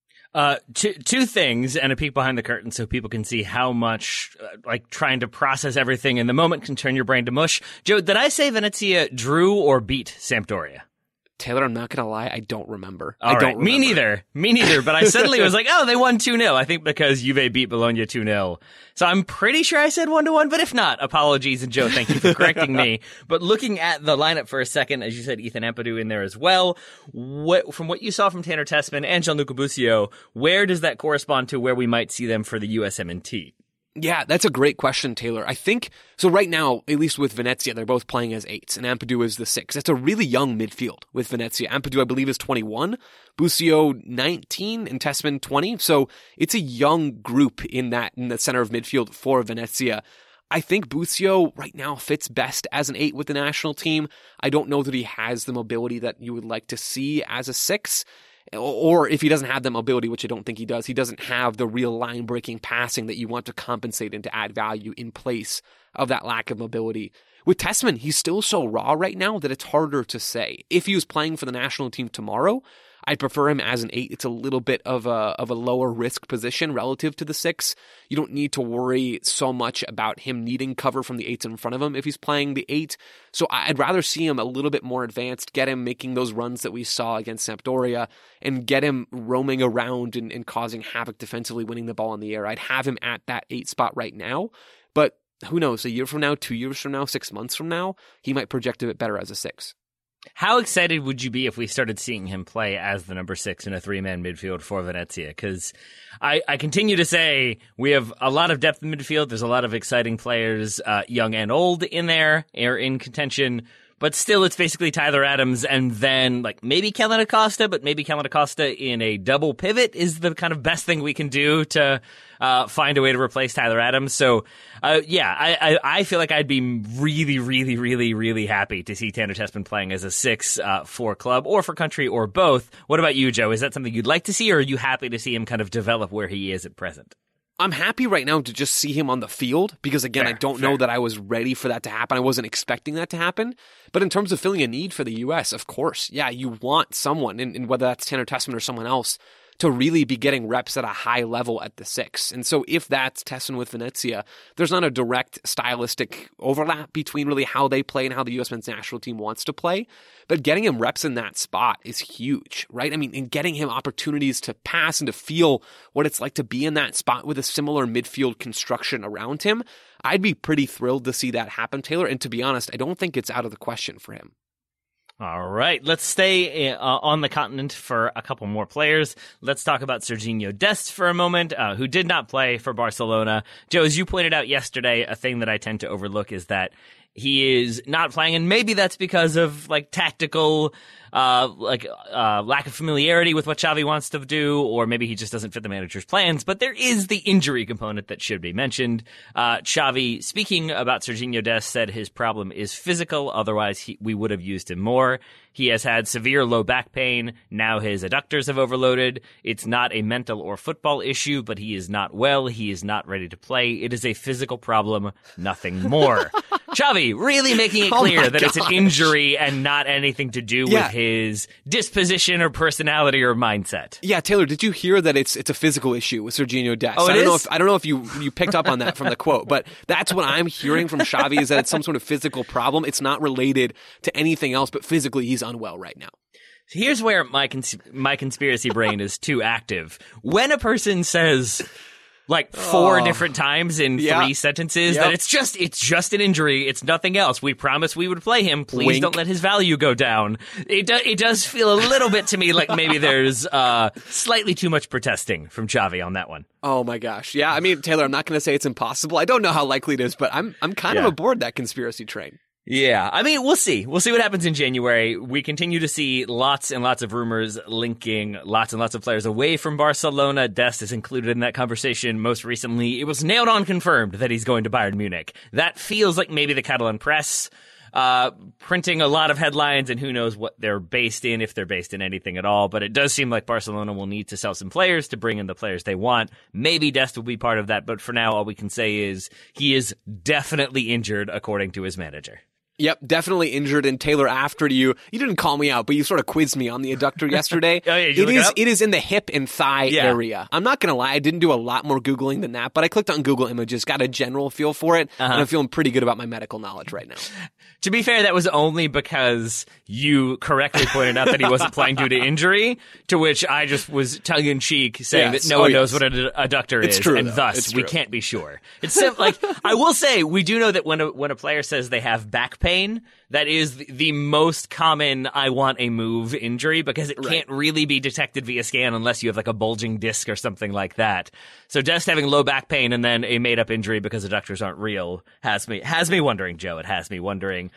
Two things and a peek behind the curtain so people can see how much trying to process everything in the moment can turn your brain to mush. Joe, did I say Venezia drew or beat Sampdoria? Taylor, I'm not going to lie, I don't remember. Me neither, but I suddenly was like, oh, they won 2-0. I think because Juve beat Bologna 2-0. So I'm pretty sure I said 1-1, but if not, apologies. And Joe, thank you for correcting me. But looking at the lineup for a second, as you said, Ethan Ampadu in there as well. From what you saw from Tanner Tessman and Gianluca Busio, where does that correspond to where we might see them for the USMNT? Yeah, that's a great question, Taylor. I think, so right now, at least with Venezia, they're both playing as 8s, and Ampadu is the 6. That's a really young midfield with Venezia. Ampadu, I believe, is 21, Busio 19, and Tessman 20. So it's a young group in the center of midfield for Venezia. I think Busio right now fits best as an 8 with the national team. I don't know that he has the mobility that you would like to see as a 6. Or if he doesn't have that mobility, which I don't think he does, he doesn't have the real line-breaking passing that you want to compensate and to add value in place of that lack of mobility. With Tessman, he's still so raw right now that it's harder to say. If he was playing for the national team tomorrow, I'd prefer him as an 8. It's a little bit of a lower risk position relative to the 6. You don't need to worry so much about him needing cover from the 8s in front of him if he's playing the 8. So I'd rather see him a little bit more advanced, get him making those runs that we saw against Sampdoria, and get him roaming around and causing havoc defensively, winning the ball in the air. I'd have him at that 8 spot right now, but who knows, a year from now, 2 years from now, 6 months from now, he might project a bit better as a 6. How excited would you be if we started seeing him play as the number 6 in a 3-man midfield for Venezia? Because I continue to say we have a lot of depth in midfield. There's a lot of exciting players, young and old, in there, or in contention. But still, it's basically Tyler Adams and then maybe Kellen Acosta, but maybe Kellen Acosta in a double pivot is the kind of best thing we can do to find a way to replace Tyler Adams. So, I feel like I'd be really, really, really, really happy to see Tanner Tessman playing as a 6 for club or for country or both. What about you, Joe? Is that something you'd like to see, or are you happy to see him kind of develop where he is at present? I'm happy right now to just see him on the field because, again, I don't know that I was ready for that to happen. I wasn't expecting that to happen. But in terms of filling a need for the U.S., of course, yeah, you want someone, and whether that's Tanner Tessman or someone else, to really be getting reps at a high level at the 6. And so if that's Tessin with Venezia, there's not a direct stylistic overlap between really how they play and how the U.S. men's national team wants to play. But getting him reps in that spot is huge, right? I mean, and getting him opportunities to pass and to feel what it's like to be in that spot with a similar midfield construction around him, I'd be pretty thrilled to see that happen, Taylor. And to be honest, I don't think it's out of the question for him. All right, let's stay on the continent for a couple more players. Let's talk about Sergiño Dest for a moment, who did not play for Barcelona. Joe, as you pointed out yesterday, a thing that I tend to overlook is that he is not playing, and maybe that's because of tactical lack of familiarity with what Xavi wants to do, or maybe he just doesn't fit the manager's plans. But there is the injury component that should be mentioned. Xavi, speaking about Sergiño Dest, said his problem is physical. Otherwise, we would have used him more. He has had severe low back pain. Now his adductors have overloaded. It's not a mental or football issue, but he is not well. He is not ready to play. It is a physical problem, nothing more. Xavi really making it clear that it's an injury and not anything to do with his disposition or personality or mindset. Yeah, Taylor, did you hear that it's a physical issue with Sergiño Dest? Oh, I don't know if you picked up on that from the quote, but that's what I'm hearing from Xavi, is that it's some sort of physical problem. It's not related to anything else, but physically he's unwell right now. Here's where my conspiracy brain is too active. When a person says four different times in 3 sentences that it's just an injury, it's nothing else, we promise we would play him, please don't let his value go down. It does feel a little bit to me like maybe there's slightly too much protesting from Xavi on that one. Oh my gosh. Yeah, I mean, Taylor, I'm not going to say it's impossible. I don't know how likely it is, but I'm kind of aboard that conspiracy train. Yeah, I mean, we'll see. We'll see what happens in January. We continue to see lots and lots of rumors linking lots and lots of players away from Barcelona. Dest is included in that conversation. Most recently, it was nailed on confirmed that he's going to Bayern Munich. That feels like maybe the Catalan press printing a lot of headlines, and who knows what they're based in, if they're based in anything at all. But it does seem like Barcelona will need to sell some players to bring in the players they want. Maybe Dest will be part of that, but for now, all we can say is he is definitely injured, according to his manager. Yep, definitely injured. And Taylor, after you didn't call me out, but you sort of quizzed me on the adductor yesterday. Oh, yeah, it is in the hip and thigh area. I'm not going to lie, I didn't do a lot more Googling than that, but I clicked on Google Images, got a general feel for it, and I'm feeling pretty good about my medical knowledge right now. To be fair, that was only because you correctly pointed out that he wasn't playing due to injury, to which I just was tongue-in-cheek saying that no one knows what an adductor is, true, and thus we can't be sure. It's like, I will say, we do know that when a player says they have back pain, that is the most common I want a move injury, because it can't really be detected via scan unless you have a bulging disc or something like that. So Dest having low back pain and then a made-up injury because adductors aren't real has me wondering, Joe. It has me wondering.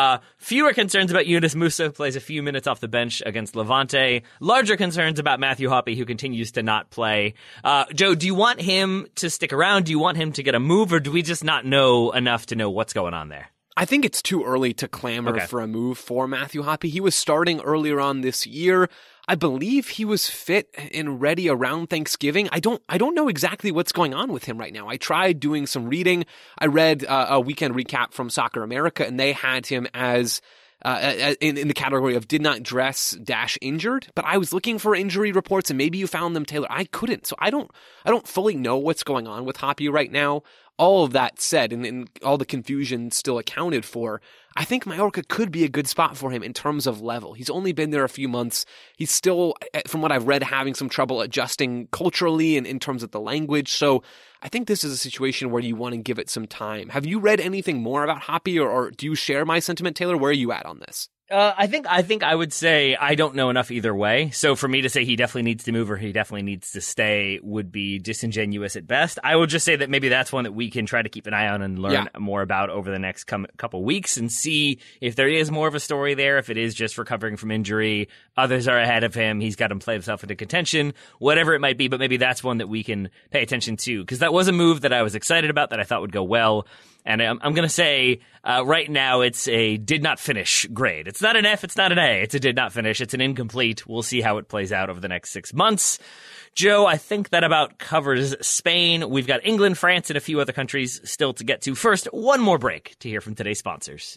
Fewer concerns about Yunus Musa, plays a few minutes off the bench against Levante. Larger concerns about Matthew Hoppe, who continues to not play. Joe, do you want him to stick around? Do you want him to get a move, or do we just not know enough to know what's going on there? I think it's too early to clamor for a move for Matthew Hoppe. He was starting earlier on this year. I believe he was fit and ready around Thanksgiving. I don't know exactly what's going on with him right now. I tried doing some reading. I read a weekend recap from Soccer America, and they had him as in the category of did not dress - injured. But I was looking for injury reports, and maybe you found them, Taylor. I couldn't. So I don't fully know what's going on with Hoppe right now. All of that said, and all the confusion still accounted for, I think Mallorca could be a good spot for him in terms of level. He's only been there a few months. He's still, from what I've read, having some trouble adjusting culturally and in terms of the language. So I think this is a situation where you want to give it some time. Have you read anything more about Hoppe, or do you share my sentiment, Taylor? Where are you at on this? I think I would say I don't know enough either way. So for me to say he definitely needs to move or he definitely needs to stay would be disingenuous at best. I will just say that maybe that's one that we can try to keep an eye on and learn more about over the next couple weeks and see if there is more of a story there, if it is just recovering from injury, others are ahead of him, he's got to play himself into contention, whatever it might be. But maybe that's one that we can pay attention to, because that was a move that I was excited about, that I thought would go well. And I'm going to say right now it's a did not finish grade. It's not an F, it's not an A. It's a did not finish. It's an incomplete. We'll see how it plays out over the next 6 months. Joe, I think that about covers Spain. We've got England, France, and a few other countries still to get to. First, one more break to hear from today's sponsors.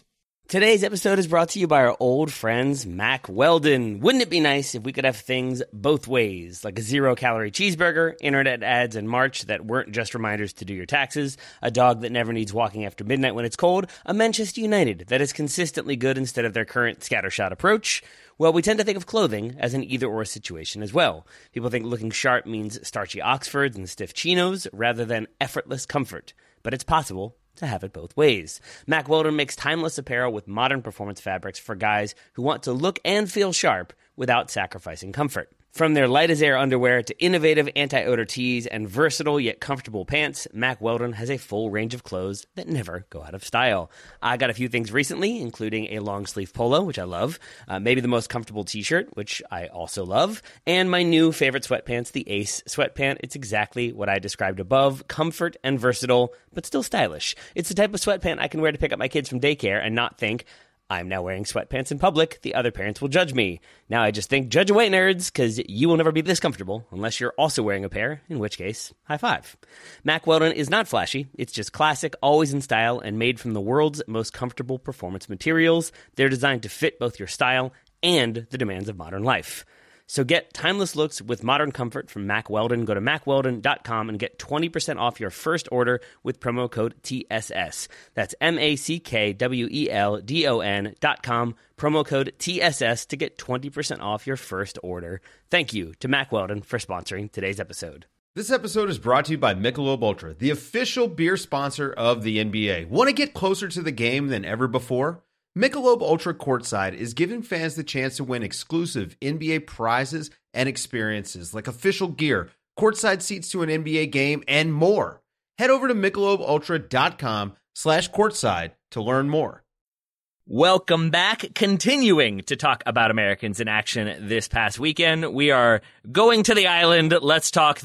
Today's episode is brought to you by our old friends, Mack Weldon. Wouldn't it be nice if we could have things both ways, like a zero-calorie cheeseburger, internet ads in March that weren't just reminders to do your taxes, a dog that never needs walking after midnight when it's cold, a Manchester United that is consistently good instead of their current scattershot approach? Well, we tend to think of clothing as an either-or situation as well. People think looking sharp means starchy Oxfords and stiff chinos rather than effortless comfort. But it's possible to have it both ways. Mack Weldon makes timeless apparel with modern performance fabrics for guys who want to look and feel sharp without sacrificing comfort. From their light-as-air underwear to innovative anti-odor tees and versatile yet comfortable pants, Mack Weldon has a full range of clothes that never go out of style. I got a few things recently, including a long-sleeve polo, which I love, maybe the most comfortable t-shirt, which I also love, and my new favorite sweatpants, the Ace sweatpant. It's exactly what I described above, comfort and versatile, but still stylish. It's the type of sweatpant I can wear to pick up my kids from daycare and not think, I'm now wearing sweatpants in public, the other parents will judge me. Now I just think, judge away, nerds, because you will never be this comfortable unless you're also wearing a pair, in which case, high five. Mack Weldon is not flashy. It's just classic, always in style, and made from the world's most comfortable performance materials. They're designed to fit both your style and the demands of modern life. So get timeless looks with modern comfort from Mack Weldon. Go to mackweldon.com and get 20% off your first order with promo code TSS. That's MackWeldon.com, promo code TSS to get 20% off your first order. Thank you to Mack Weldon for sponsoring today's episode. This episode is brought to you by Michelob Ultra, the official beer sponsor of the NBA. Want to get closer to the game than ever before? Michelob Ultra Courtside is giving fans the chance to win exclusive NBA prizes and experiences like official gear, courtside seats to an NBA game, and more. Head over to MichelobUltra.com/courtside to learn more. Welcome back. Continuing to talk about Americans in action this past weekend, we are going to the island. Let's talk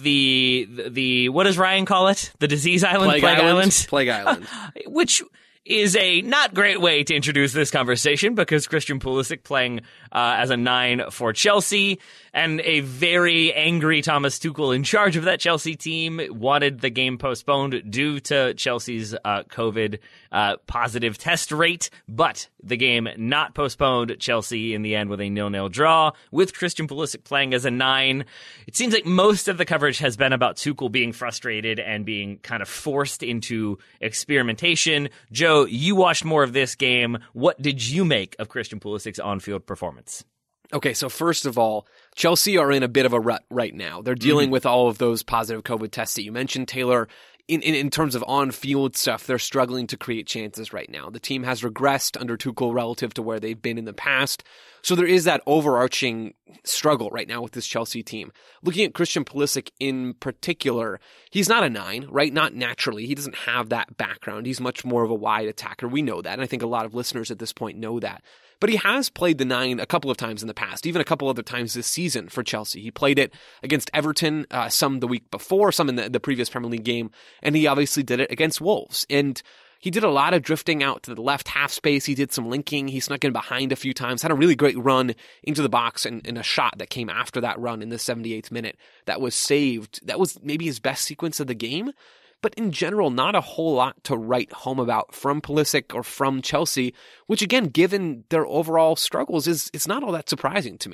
the what does Ryan call it? The disease island? Plague Island. Plague Island. Which is a not great way to introduce this conversation because Christian Pulisic playing as a 9 for Chelsea and a very angry Thomas Tuchel in charge of that Chelsea team wanted the game postponed due to Chelsea's COVID positive test rate, but the game not postponed. Chelsea in the end with a 0-0 draw with Christian Pulisic playing as a 9. It seems like most of the coverage has been about Tuchel being frustrated and being kind of forced into experimentation. Joe, you watched more of this game. What did you make of Christian Pulisic's on-field performance? Okay, so first of all, Chelsea are in a bit of a rut right now. They're dealing with all of those positive COVID tests that you mentioned, Taylor. In terms of on-field stuff, they're struggling to create chances right now. The team has regressed under Tuchel relative to where they've been in the past. So there is that overarching struggle right now with this Chelsea team. Looking at Christian Pulisic in particular, he's not a 9, right? Not naturally. He doesn't have that background. He's much more of a wide attacker. We know that, and I think a lot of listeners at this point know that. But he has played the 9 a couple of times in the past, even a couple other times this season for Chelsea. He played it against Everton, some the week before, some in the previous Premier League game, and he obviously did it against Wolves. And he did a lot of drifting out to the left half space. He did some linking. He snuck in behind a few times, had a really great run into the box and a shot that came after that run in the 78th minute that was saved. That was maybe his best sequence of the game. But in general, not a whole lot to write home about from Pulisic or from Chelsea, which again, given their overall struggles, it's not all that surprising to me.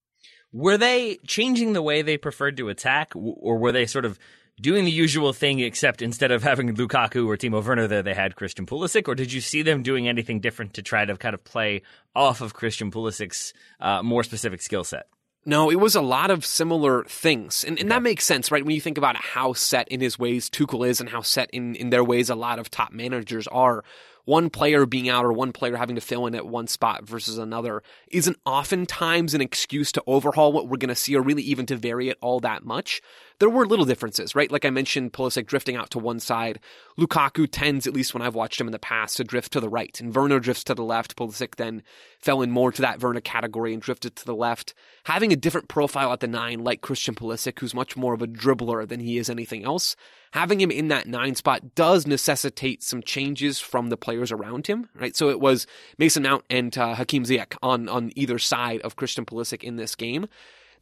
Were they changing the way they preferred to attack, or were they sort of doing the usual thing, except instead of having Lukaku or Timo Werner there, they had Christian Pulisic? Or did you see them doing anything different to try to kind of play off of Christian Pulisic's more specific skill set? No, it was a lot of similar things. And that makes sense, right? When you think about how set in his ways Tuchel is and how set in their ways a lot of top managers are. One player being out or one player having to fill in at one spot versus another isn't oftentimes an excuse to overhaul what we're going to see or really even to vary it all that much. There were little differences, right? Like I mentioned, Pulisic drifting out to one side. Lukaku tends, at least when I've watched him in the past, to drift to the right. And Werner drifts to the left. Pulisic then fell in more to that Werner category and drifted to the left. Having a different profile at the 9, like Christian Pulisic, who's much more of a dribbler than he is anything else, having him in that 9 spot does necessitate some changes from the players around him, right? So it was Mason Mount and Hakim Ziyech on either side of Christian Pulisic in this game.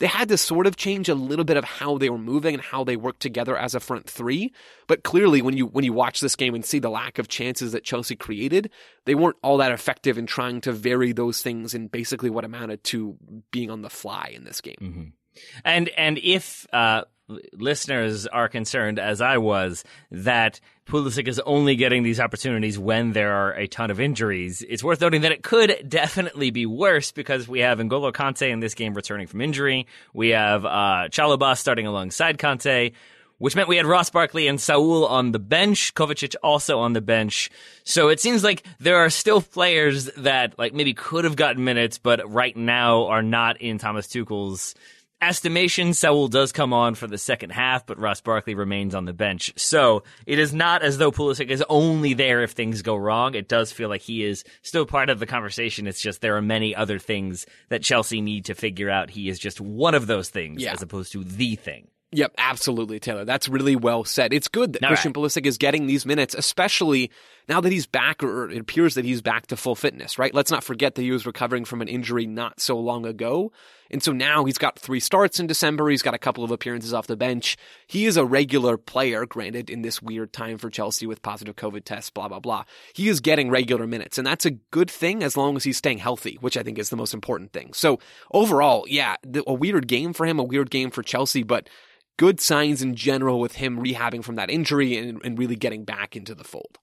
they had to sort of change a little bit of how they were moving and how they worked together as a front three. But clearly, when you watch this game and see the lack of chances that Chelsea created, they weren't all that effective in trying to vary those things in basically what amounted to being on the fly in this game. Mm-hmm. And if listeners are concerned, as I was, that Pulisic is only getting these opportunities when there are a ton of injuries, it's worth noting that it could definitely be worse because we have N'Golo Kante in this game returning from injury. We have Chalobah starting alongside Kante, which meant we had Ross Barkley and Saul on the bench, Kovacic also on the bench. So it seems like there are still players that like maybe could have gotten minutes, but right now are not in Thomas Tuchel's estimation. Saul does come on for the second half, but Ross Barkley remains on the bench. So it is not as though Pulisic is only there if things go wrong. It does feel like he is still part of the conversation. It's just there are many other things that Chelsea need to figure out. He is just one of those things as opposed to the thing. Yep, absolutely, Taylor. That's really well said. It's good that Christian Pulisic is getting these minutes, especially now that he's back, or it appears that he's back to full fitness, right? Let's not forget that he was recovering from an injury not so long ago. And so now he's got 3 starts in December. He's got a couple of appearances off the bench. He is a regular player, granted, in this weird time for Chelsea with positive COVID tests, blah, blah, blah. He is getting regular minutes, and that's a good thing as long as he's staying healthy, which I think is the most important thing. So overall, a weird game for him, a weird game for Chelsea, but good signs in general with him rehabbing from that injury and really getting back into the fold.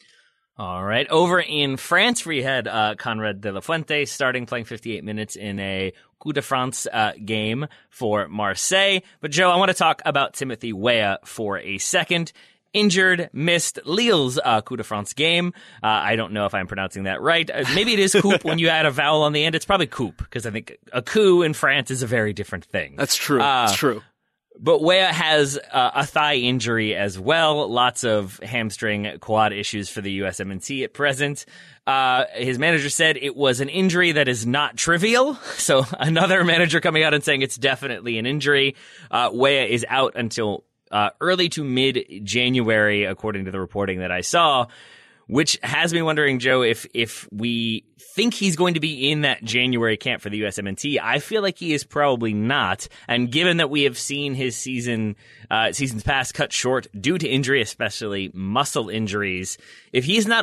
All right. Over in France, we had Conrad de la Fuente playing 58 minutes in a Coup de France game for Marseille. But Joe, I want to talk about Timothy Weah for a second. Injured, missed Lille's Coup de France game. I don't know if I'm pronouncing that right. Maybe it is coupe when you add a vowel on the end. It's probably coupe, because I think a coup in France is a very different thing. That's true. That's true. But Weah has a thigh injury as well. Lots of hamstring quad issues for the USMNT at present. His manager said it was an injury that is not trivial. So another manager coming out and saying it's definitely an injury. Weah is out until early to mid-January, according to the reporting that I saw, which has me wondering, Joe, if we think he's going to be in that January camp for the USMNT. I feel like he is probably not. And given that we have seen his seasons past cut short due to injury, especially muscle injuries, if he's not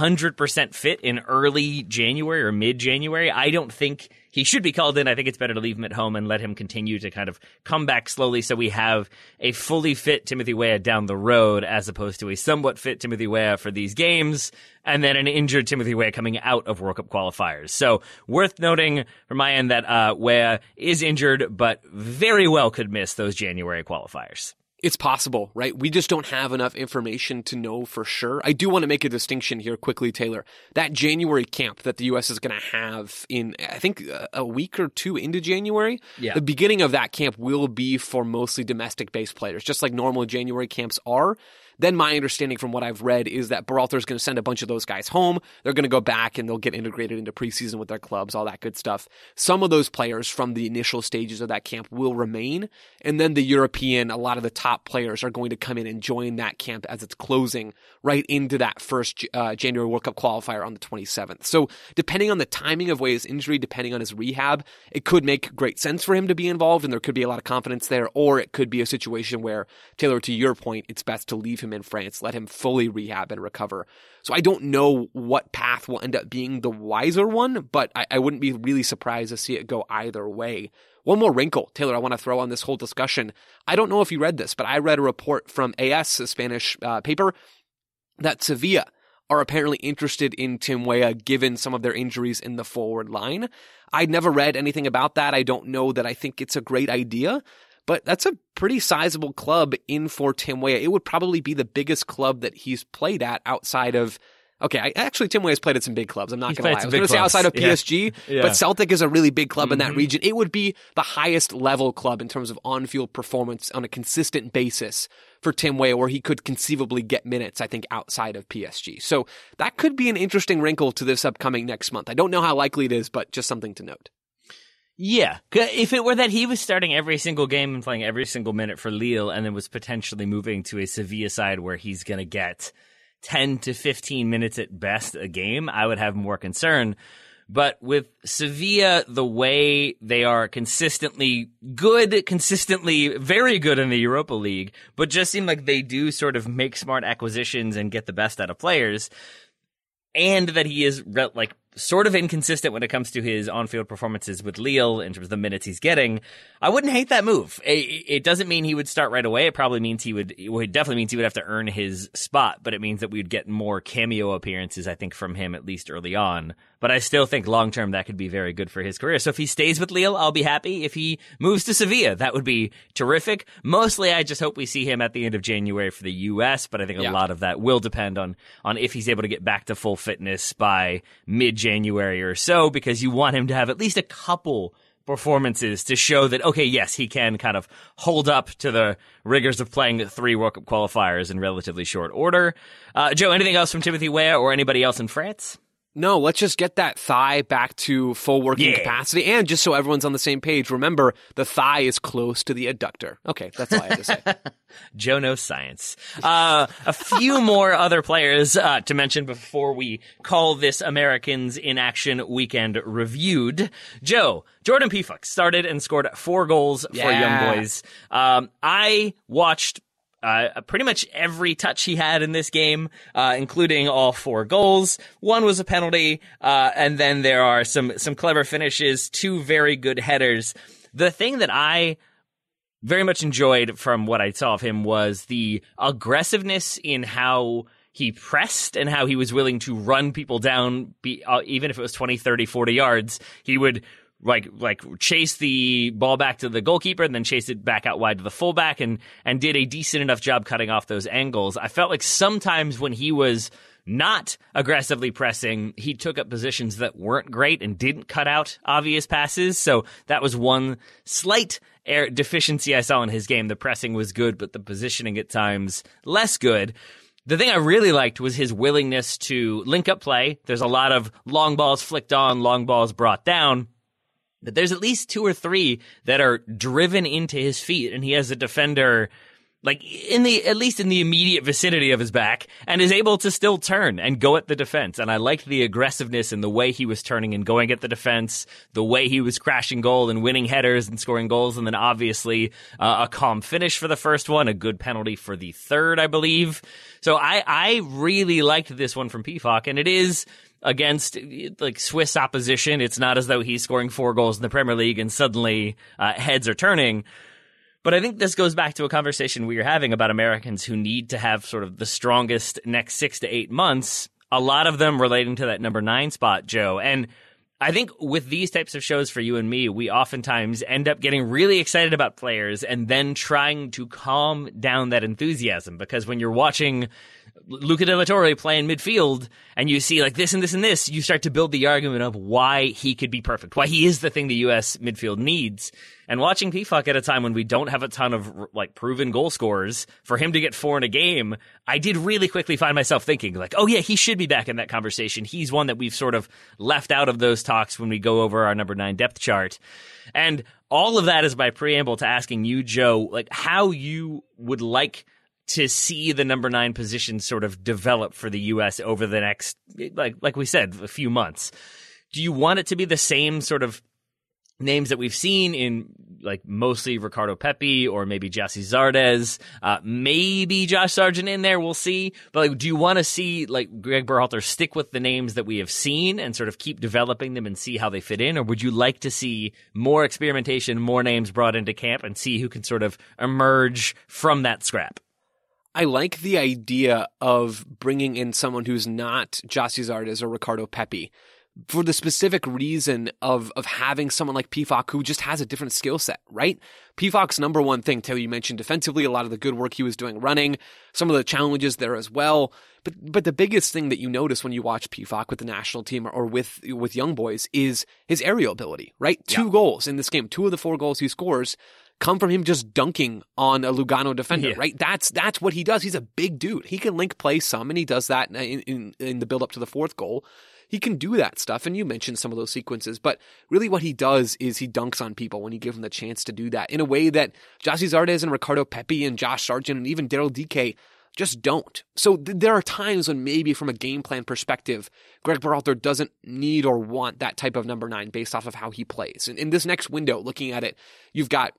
100% fit in early January or mid-January, I don't think he should be called in. I think it's better to leave him at home and let him continue to kind of come back slowly so we have a fully fit Timothy Weah down the road as opposed to a somewhat fit Timothy Weah for these games and then an injured Timothy Weah coming out of World Cup qualifiers. So worth noting from my end that Weah is injured but very well could miss those January qualifiers. It's possible, right? We just don't have enough information to know for sure. I do want to make a distinction here quickly, Taylor. That January camp that the U.S. is going to have in, I think, a week or two into January, the beginning of that camp will be for mostly domestic-based players, just like normal January camps are. Then my understanding from what I've read is that Berhalter is going to send a bunch of those guys home. They're going to go back and they'll get integrated into preseason with their clubs, all that good stuff. Some of those players from the initial stages of that camp will remain. And then the European, a lot of the top players are going to come in and join that camp as it's closing right into that first January World Cup qualifier on the 27th. So depending on the timing of Weah's injury, depending on his rehab, it could make great sense for him to be involved and there could be a lot of confidence there. Or it could be a situation where, Taylor, to your point, it's best to leave him in France, let him fully rehab and recover. So I don't know what path will end up being the wiser one, but I wouldn't be really surprised to see it go either way. One more wrinkle, Taylor, I want to throw on this whole discussion. I don't know if you read this, but I read a report from AS, a Spanish paper, that Sevilla are apparently interested in Tim Weah given some of their injuries in the forward line. I'd never read anything about that. I don't know that I think it's a great idea. But that's a pretty sizable club in for Tim Weah. It would probably be the biggest club that he's played at outside of... Okay, actually, Tim Weah's played at some big clubs. I'm not going to lie. I was going to say outside of PSG, but Celtic is a really big club in that region. It would be the highest level club in terms of on-field performance on a consistent basis for Tim Weah, where he could conceivably get minutes, I think, outside of PSG. So that could be an interesting wrinkle to this upcoming next month. I don't know how likely it is, but just something to note. Yeah, if it were that he was starting every single game and playing every single minute for Lille and then was potentially moving to a Sevilla side where he's going to get 10 to 15 minutes at best a game, I would have more concern. But with Sevilla, the way they are consistently good, consistently very good in the Europa League, but just seem like they do sort of make smart acquisitions and get the best out of players, and that he is like sort of inconsistent when it comes to his on-field performances with Lille in terms of the minutes he's getting, I wouldn't hate that move. It doesn't mean he would start right away. It probably means it definitely means he would have to earn his spot, but it means that we would get more cameo appearances, I think, from him, at least early on. But I still think long-term that could be very good for his career. So if he stays with Lille, I'll be happy. If he moves to Sevilla, that would be terrific. Mostly, I just hope we see him at the end of January for the U.S., but I think a lot of that will depend on if he's able to get back to full fitness by mid-January or so, because you want him to have at least a couple performances to show that, okay, yes, he can kind of hold up to the rigors of playing 3 World Cup qualifiers in relatively short order. Joe, anything else from Timothy Weah or anybody else in France? No, let's just get that thigh back to full working capacity. And just so everyone's on the same page, remember, the thigh is close to the adductor. Okay, that's all I have to say. Joe knows science. A few more other players to mention before we call this Americans in Action weekend reviewed. Joe, Jordan Pefok started and scored 4 goals for Young Boys. I watched pretty much every touch he had in this game, including all 4 goals. 1 was a penalty, and then there are some clever finishes, 2 very good headers. The thing that I very much enjoyed from what I saw of him was the aggressiveness in how he pressed and how he was willing to run people down, even if it was 20, 30, 40 yards. He would like chase the ball back to the goalkeeper and then chase it back out wide to the fullback and did a decent enough job cutting off those angles. I felt like sometimes when he was not aggressively pressing, he took up positions that weren't great and didn't cut out obvious passes. So that was one slight deficiency I saw in his game. The pressing was good, but the positioning at times less good. The thing I really liked was his willingness to link up play. There's a lot of long balls flicked on, long balls brought down. But there's at least 2 or 3 that are driven into his feet, and he has a defender like at least in the immediate vicinity of his back, and is able to still turn and go at the defense. And I liked the aggressiveness in the way he was turning and going at the defense, the way he was crashing goal and winning headers and scoring goals, and then obviously a calm finish for the first one, a good penalty for the third, I believe. So I really liked this one from Pefok, and it is against like Swiss opposition. It's not as though he's scoring 4 goals in the Premier League and suddenly heads are turning. But I think this goes back to a conversation we were having about Americans who need to have sort of the strongest next 6 to 8 months, a lot of them relating to that number 9 spot, Joe. And I think with these types of shows for you and me, we oftentimes end up getting really excited about players and then trying to calm down that enthusiasm, because when you're watching Luca De La Torre play in midfield and you see like this and this and this, you start to build the argument of why he could be perfect, why he is the thing the U.S. midfield needs. And watching Pefok at a time when we don't have a ton of like proven goal scorers, for him to get 4 in a game, I did really quickly find myself thinking like, oh yeah, he should be back in that conversation. He's one that we've sort of left out of those talks when we go over our number 9 depth chart. And all of that is my preamble to asking you, Joe, like how you would like to see the number 9 position sort of develop for the U.S. over the next, like we said, a few months. Do you want it to be the same sort of names that we've seen in like mostly Ricardo Pepi or maybe Gyasi Zardes, maybe Josh Sargent in there, we'll see. But like, do you want to see like Greg Berhalter stick with the names that we have seen and sort of keep developing them and see how they fit in? Or would you like to see more experimentation, more names brought into camp and see who can sort of emerge from that scrap? I like the idea of bringing in someone who's not Gyasi Zardes or Ricardo Pepi for the specific reason of having someone like Pefok who just has a different skill set, right? Pefok's number one thing, Taylor, you mentioned defensively, a lot of the good work he was doing running, some of the challenges there as well. But the biggest thing that you notice when you watch Pefok with the national team or with young boys is his aerial ability, right? 2 goals in this game. 2 of the 4 goals he scores come from him just dunking on a Lugano defender, right? That's what he does. He's a big dude. He can link play some, and he does that in the build-up to the 4th goal. He can do that stuff, and you mentioned some of those sequences, but really what he does is he dunks on people when you give him the chance to do that in a way that Gyasi Zardes and Ricardo Pepi and Josh Sargent and even Daryl Dike just don't. So there are times when maybe from a game plan perspective, Greg Berhalter doesn't need or want that type of number 9 based off of how he plays. And in this next window, looking at it, you've got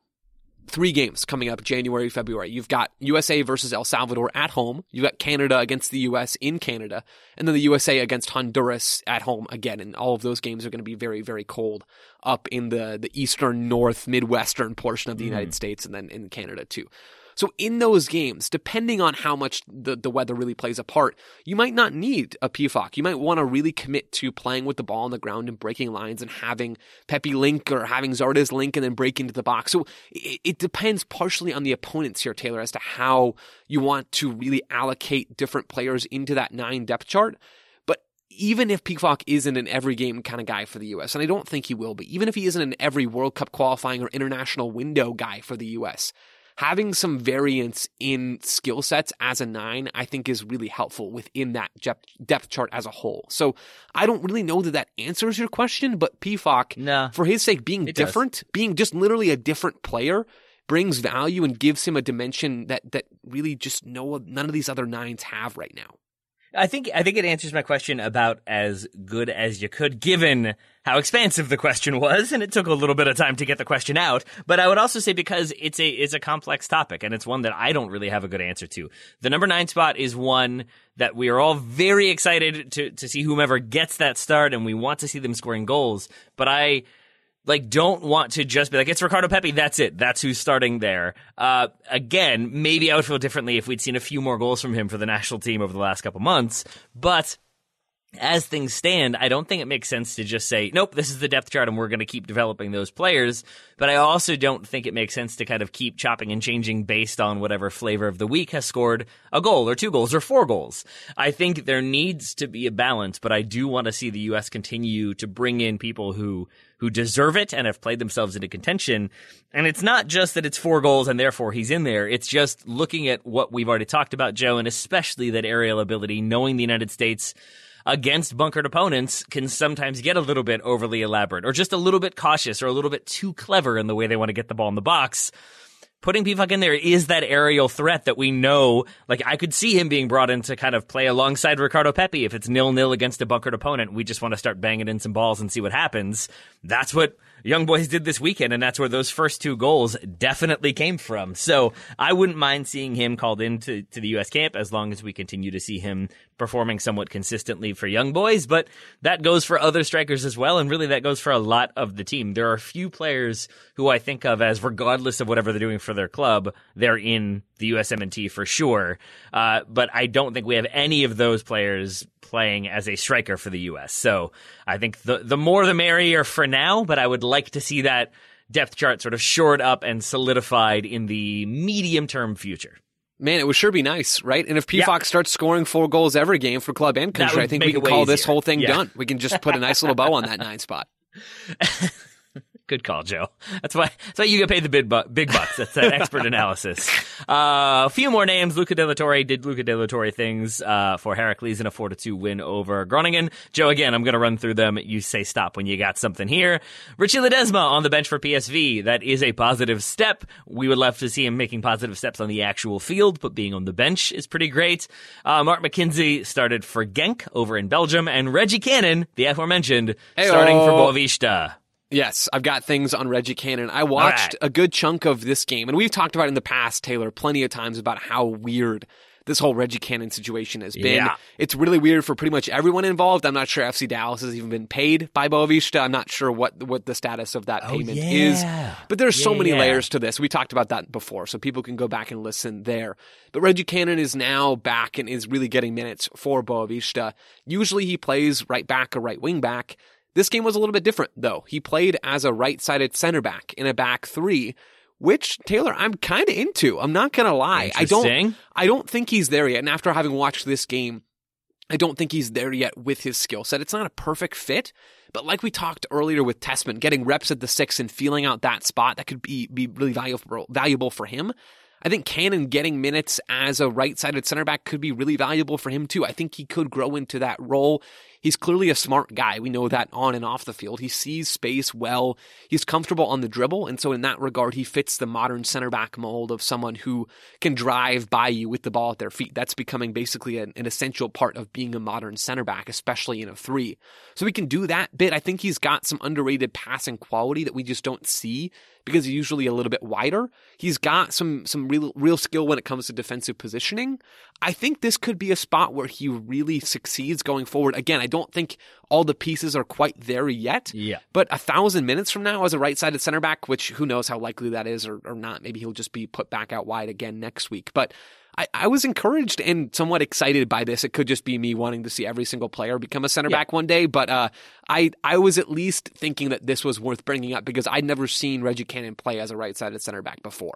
3 games coming up January, February. You've got USA versus El Salvador at home. You've got Canada against the US in Canada. And then the USA against Honduras at home again. And all of those games are going to be very, very cold up in the eastern, north, midwestern portion of the United States and then in Canada too. So in those games, depending on how much the weather really plays a part, you might not need a PFOC. You might want to really commit to playing with the ball on the ground and breaking lines and having Pepe link or having Zardes link and then break into the box. So it depends partially on the opponents here, Taylor, as to how you want to really allocate different players into that 9 depth chart. But even if PFOC isn't an every game kind of guy for the U.S., and I don't think he will be, even if he isn't an every World Cup qualifying or international window guy for the U.S., having some variance in skill sets as a 9, I think is really helpful within that depth chart as a whole. So I don't really know that answers your question, but PFOC, for his sake, being different, being just literally a different player, brings value and gives him a dimension that really just none of these other 9s have right now. I think it answers my question about as good as you could, given how expansive the question was, and it took a little bit of time to get the question out. But I would also say because it's a complex topic, and it's one that I don't really have a good answer to. The number 9 spot is one that we are all very excited to see whomever gets that start, and we want to see them scoring goals. But I don't want to just be like, it's Ricardo Pepi, that's it. That's who's starting there. Again, maybe I would feel differently if we'd seen a few more goals from him for the national team over the last couple months. But as things stand, I don't think it makes sense to just say, nope, this is the depth chart and we're going to keep developing those players. But I also don't think it makes sense to kind of keep chopping and changing based on whatever flavor of the week has scored a goal or 2 goals or 4 goals. I think there needs to be a balance, but I do want to see the U.S. continue to bring in people who deserve it and have played themselves into contention. And it's not just that it's 4 goals and therefore he's in there. It's just looking at what we've already talked about, Joe, and especially that aerial ability, knowing the United States against bunkered opponents can sometimes get a little bit overly elaborate or just a little bit cautious or a little bit too clever in the way they want to get the ball in the box. Putting PFOC in there is that aerial threat that we know, I could see him being brought in to kind of play alongside Ricardo Pepi. If it's 0-0 against a bunkered opponent, we just want to start banging in some balls and see what happens. That's what Young Boys did this weekend, and that's where those first 2 goals definitely came from. So I wouldn't mind seeing him called into the U.S. camp as long as we continue to see him performing somewhat consistently for Young Boys. But that goes for other strikers as well, and really that goes for a lot of the team. There are a few players who I think of as, regardless of whatever they're doing for their club, they're in the USMNT for sure. But I don't think we have any of those players playing as a striker for the U.S. So I think the more the merrier for now, but I would like to see that depth chart sort of shored up and solidified in the medium-term future. Man, it would sure be nice, right? And if PFOC starts scoring 4 goals every game for club and country, I think we can call this whole thing done. We can just put a nice little bow on that 9 spot. Good call, Joe. That's why you get paid the big bucks. That's that expert analysis. A few more names. Luca De La Torre did Luca De La Torre things for Heracles in a 4-2 win over Groningen. Joe, again, I'm going to run through them. You say stop when you got something here. Richie Ledesma on the bench for PSV. That is a positive step. We would love to see him making positive steps on the actual field, but being on the bench is pretty great. Mark McKenzie started for Genk over in Belgium, and Reggie Cannon, the aforementioned, starting for Boavista. Yes, I've got things on Reggie Cannon. I watched a good chunk of this game, and we've talked about it in the past, Taylor, plenty of times about how weird this whole Reggie Cannon situation has been. Yeah. It's really weird for pretty much everyone involved. I'm not sure FC Dallas has even been paid by Boavista. I'm not sure what the status of that payment is. But there's so many layers to this. We talked about that before, so people can go back and listen there. But Reggie Cannon is now back and is really getting minutes for Boavista. Usually he plays right back or right wing back. This game was a little bit different, though. He played as a right-sided center back in a back 3, which, Taylor, I'm kind of into. I'm not going to lie. I don't think he's there yet. And after having watched this game, I don't think he's there yet with his skill set. It's not a perfect fit, but like we talked earlier with Tessman, getting reps at the 6 and feeling out that spot, that could be really valuable for him. I think Cannon getting minutes as a right-sided center back could be really valuable for him too. I think he could grow into that role. He's clearly a smart guy. We know that on and off the field. He sees space well. He's comfortable on the dribble. And so in that regard, he fits the modern center back mold of someone who can drive by you with the ball at their feet. That's becoming basically an essential part of being a modern center back, especially in a 3. So he can do that bit. I think he's got some underrated passing quality that we just don't see because he's usually a little bit wider. He's got some real skill when it comes to defensive positioning. I think this could be a spot where he really succeeds going forward. Again, I don't think all the pieces are quite there yet. Yeah. But 1,000 minutes from now as a right-sided center back, which who knows how likely that is or not. Maybe he'll just be put back out wide again next week. But I was encouraged and somewhat excited by this. It could just be me wanting to see every single player become a center back one day. But I was at least thinking that this was worth bringing up because I'd never seen Reggie Cannon play as a right-sided center back before.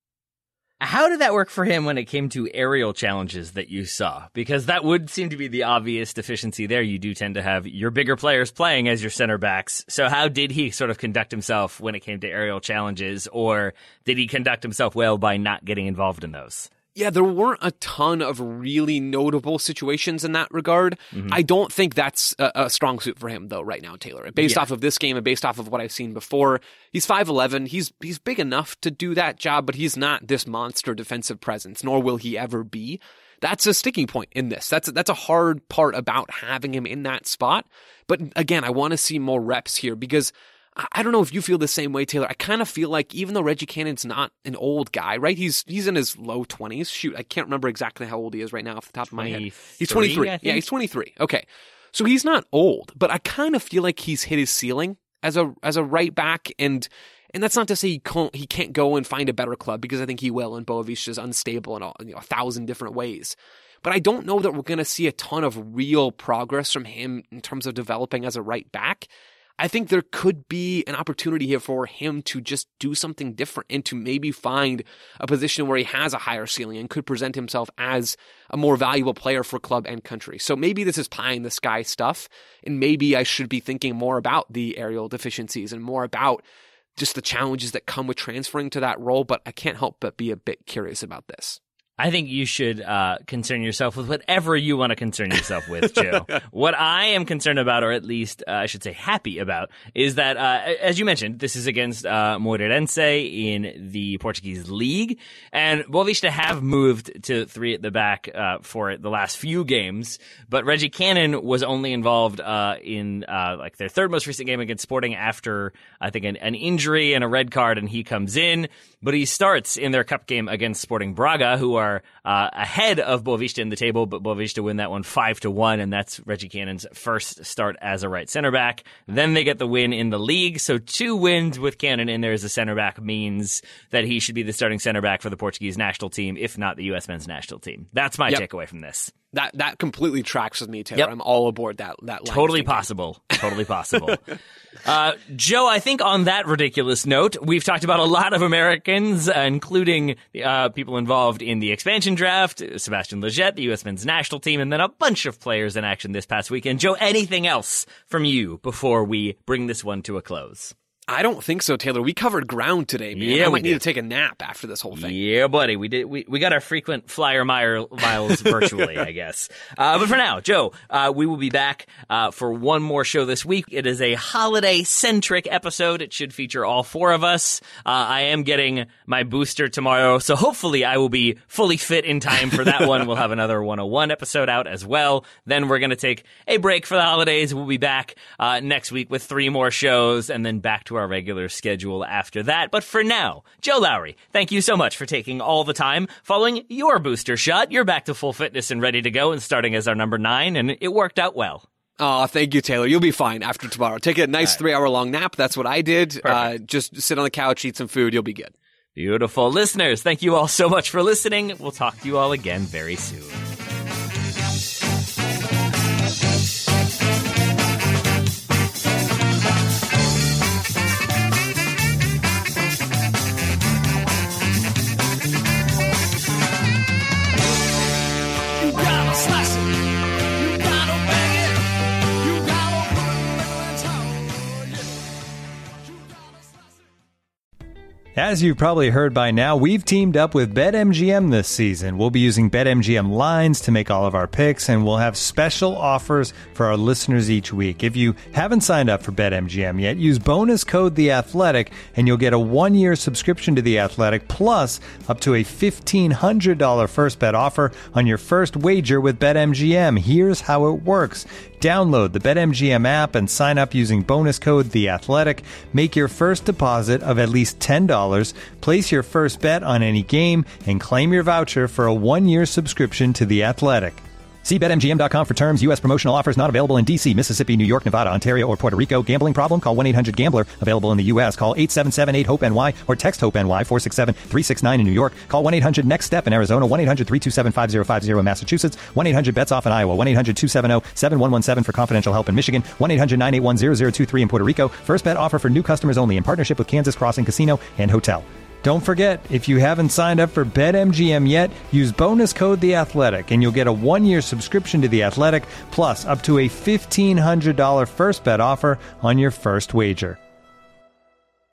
How did that work for him when it came to aerial challenges that you saw? Because that would seem to be the obvious deficiency there. You do tend to have your bigger players playing as your center backs. So how did he sort of conduct himself when it came to aerial challenges? Or did he conduct himself well by not getting involved in those? Yeah, there weren't a ton of really notable situations in that regard. Mm-hmm. I don't think that's a strong suit for him, though, right now, Taylor. Based off of this game and based off of what I've seen before, he's 5'11". He's big enough to do that job, but he's not this monster defensive presence, nor will he ever be. That's a sticking point in this. That's a hard part about having him in that spot. But again, I want to see more reps here because I don't know if you feel the same way, Taylor. I kind of feel like even though Reggie Cannon's not an old guy, right? He's in his low 20s. Shoot, I can't remember exactly how old he is right now off the top of my head. He's 23. Yeah, he's 23. Okay. So he's not old, but I kind of feel like he's hit his ceiling as a right back, and that's not to say he can't go and find a better club, because I think he will, and Boavista is unstable in 1,000 different ways. But I don't know that we're going to see a ton of real progress from him in terms of developing as a right back. I think there could be an opportunity here for him to just do something different and to maybe find a position where he has a higher ceiling and could present himself as a more valuable player for club and country. So maybe this is pie in the sky stuff, and maybe I should be thinking more about the aerial deficiencies and more about just the challenges that come with transferring to that role, but I can't help but be a bit curious about this. I think you should concern yourself with whatever you want to concern yourself with, Joe. What I am concerned about, or at least I should say happy about, is that, as you mentioned, this is against Moreirense in the Portuguese league. And Boavista have moved to 3 at the back for the last few games. But Reggie Cannon was only involved in like their third most recent game against Sporting after, I think, an injury and a red card, and he comes in. But he starts in their cup game against Sporting Braga, who are ahead of Boavista in the table, but Boavista win that one 5-1, and that's Reggie Cannon's first start as a right center back. Then they get the win in the league, so 2 wins with Cannon in there as a center back means that he should be the starting center back for the Portuguese national team, if not the U.S. men's national team. That's my takeaway from this. That completely tracks with me, Taylor. Yep. I'm all aboard that line. Totally possible. Totally possible. Joe, I think on that ridiculous note, we've talked about a lot of Americans, including people involved in the expansion draft, Sebastian Lletget, the U.S. men's national team, and then a bunch of players in action this past weekend. Joe, anything else from you before we bring this one to a close? I don't think so, Taylor. We covered ground today, man. Yeah, I might need to take a nap after this whole thing. Yeah, buddy. We did. We got our frequent flyer miles virtually, I guess. But for now, Joe, we will be back for one more show this week. It is a holiday-centric episode. It should feature all 4 of us. I am getting my booster tomorrow, so hopefully I will be fully fit in time for that one. We'll have another 101 episode out as well. Then we're going to take a break for the holidays. We'll be back next week with 3 more shows, and then back to our regular schedule after that. But for now, Joe Lowry, thank you so much for taking all the time following your booster shot. You're back to full fitness and ready to go and starting as our number 9, and it worked out well. Oh, thank you, Taylor. You'll be fine after tomorrow. Take a nice 3-hour-long nap. That's what I did. Just sit on the couch, eat some food. You'll be good. Beautiful. Listeners, thank you all so much for listening. We'll talk to you all again very soon. As you've probably heard by now, we've teamed up with BetMGM this season. We'll be using BetMGM lines to make all of our picks, and we'll have special offers for our listeners each week. If you haven't signed up for BetMGM yet, use bonus code The Athletic, and you'll get a 1-year subscription to The Athletic, plus up to a $1,500 first bet offer on your first wager with BetMGM. Here's how it works. Download the BetMGM app and sign up using bonus code The Athletic. Make your first deposit of at least $10. Place your first bet on any game and claim your voucher for a 1-year subscription to The Athletic. See BetMGM.com for terms. U.S. promotional offers not available in D.C., Mississippi, New York, Nevada, Ontario, or Puerto Rico. Gambling problem? Call 1-800-GAMBLER. Available in the U.S. Call 877-8-HOPE-NY or text HOPE-NY 467-369 in New York. Call 1-800-NEXT-STEP in Arizona. 1-800-327-5050 in Massachusetts. 1-800-BETS-OFF in Iowa. 1-800-270-7117 for confidential help in Michigan. 1-800-981-0023 in Puerto Rico. First bet offer for new customers only in partnership with Kansas Crossing Casino and Hotel. Don't forget, if you haven't signed up for BetMGM yet, use bonus code The Athletic, and you'll get a 1-year subscription to The Athletic, plus up to a $1,500 first bet offer on your first wager.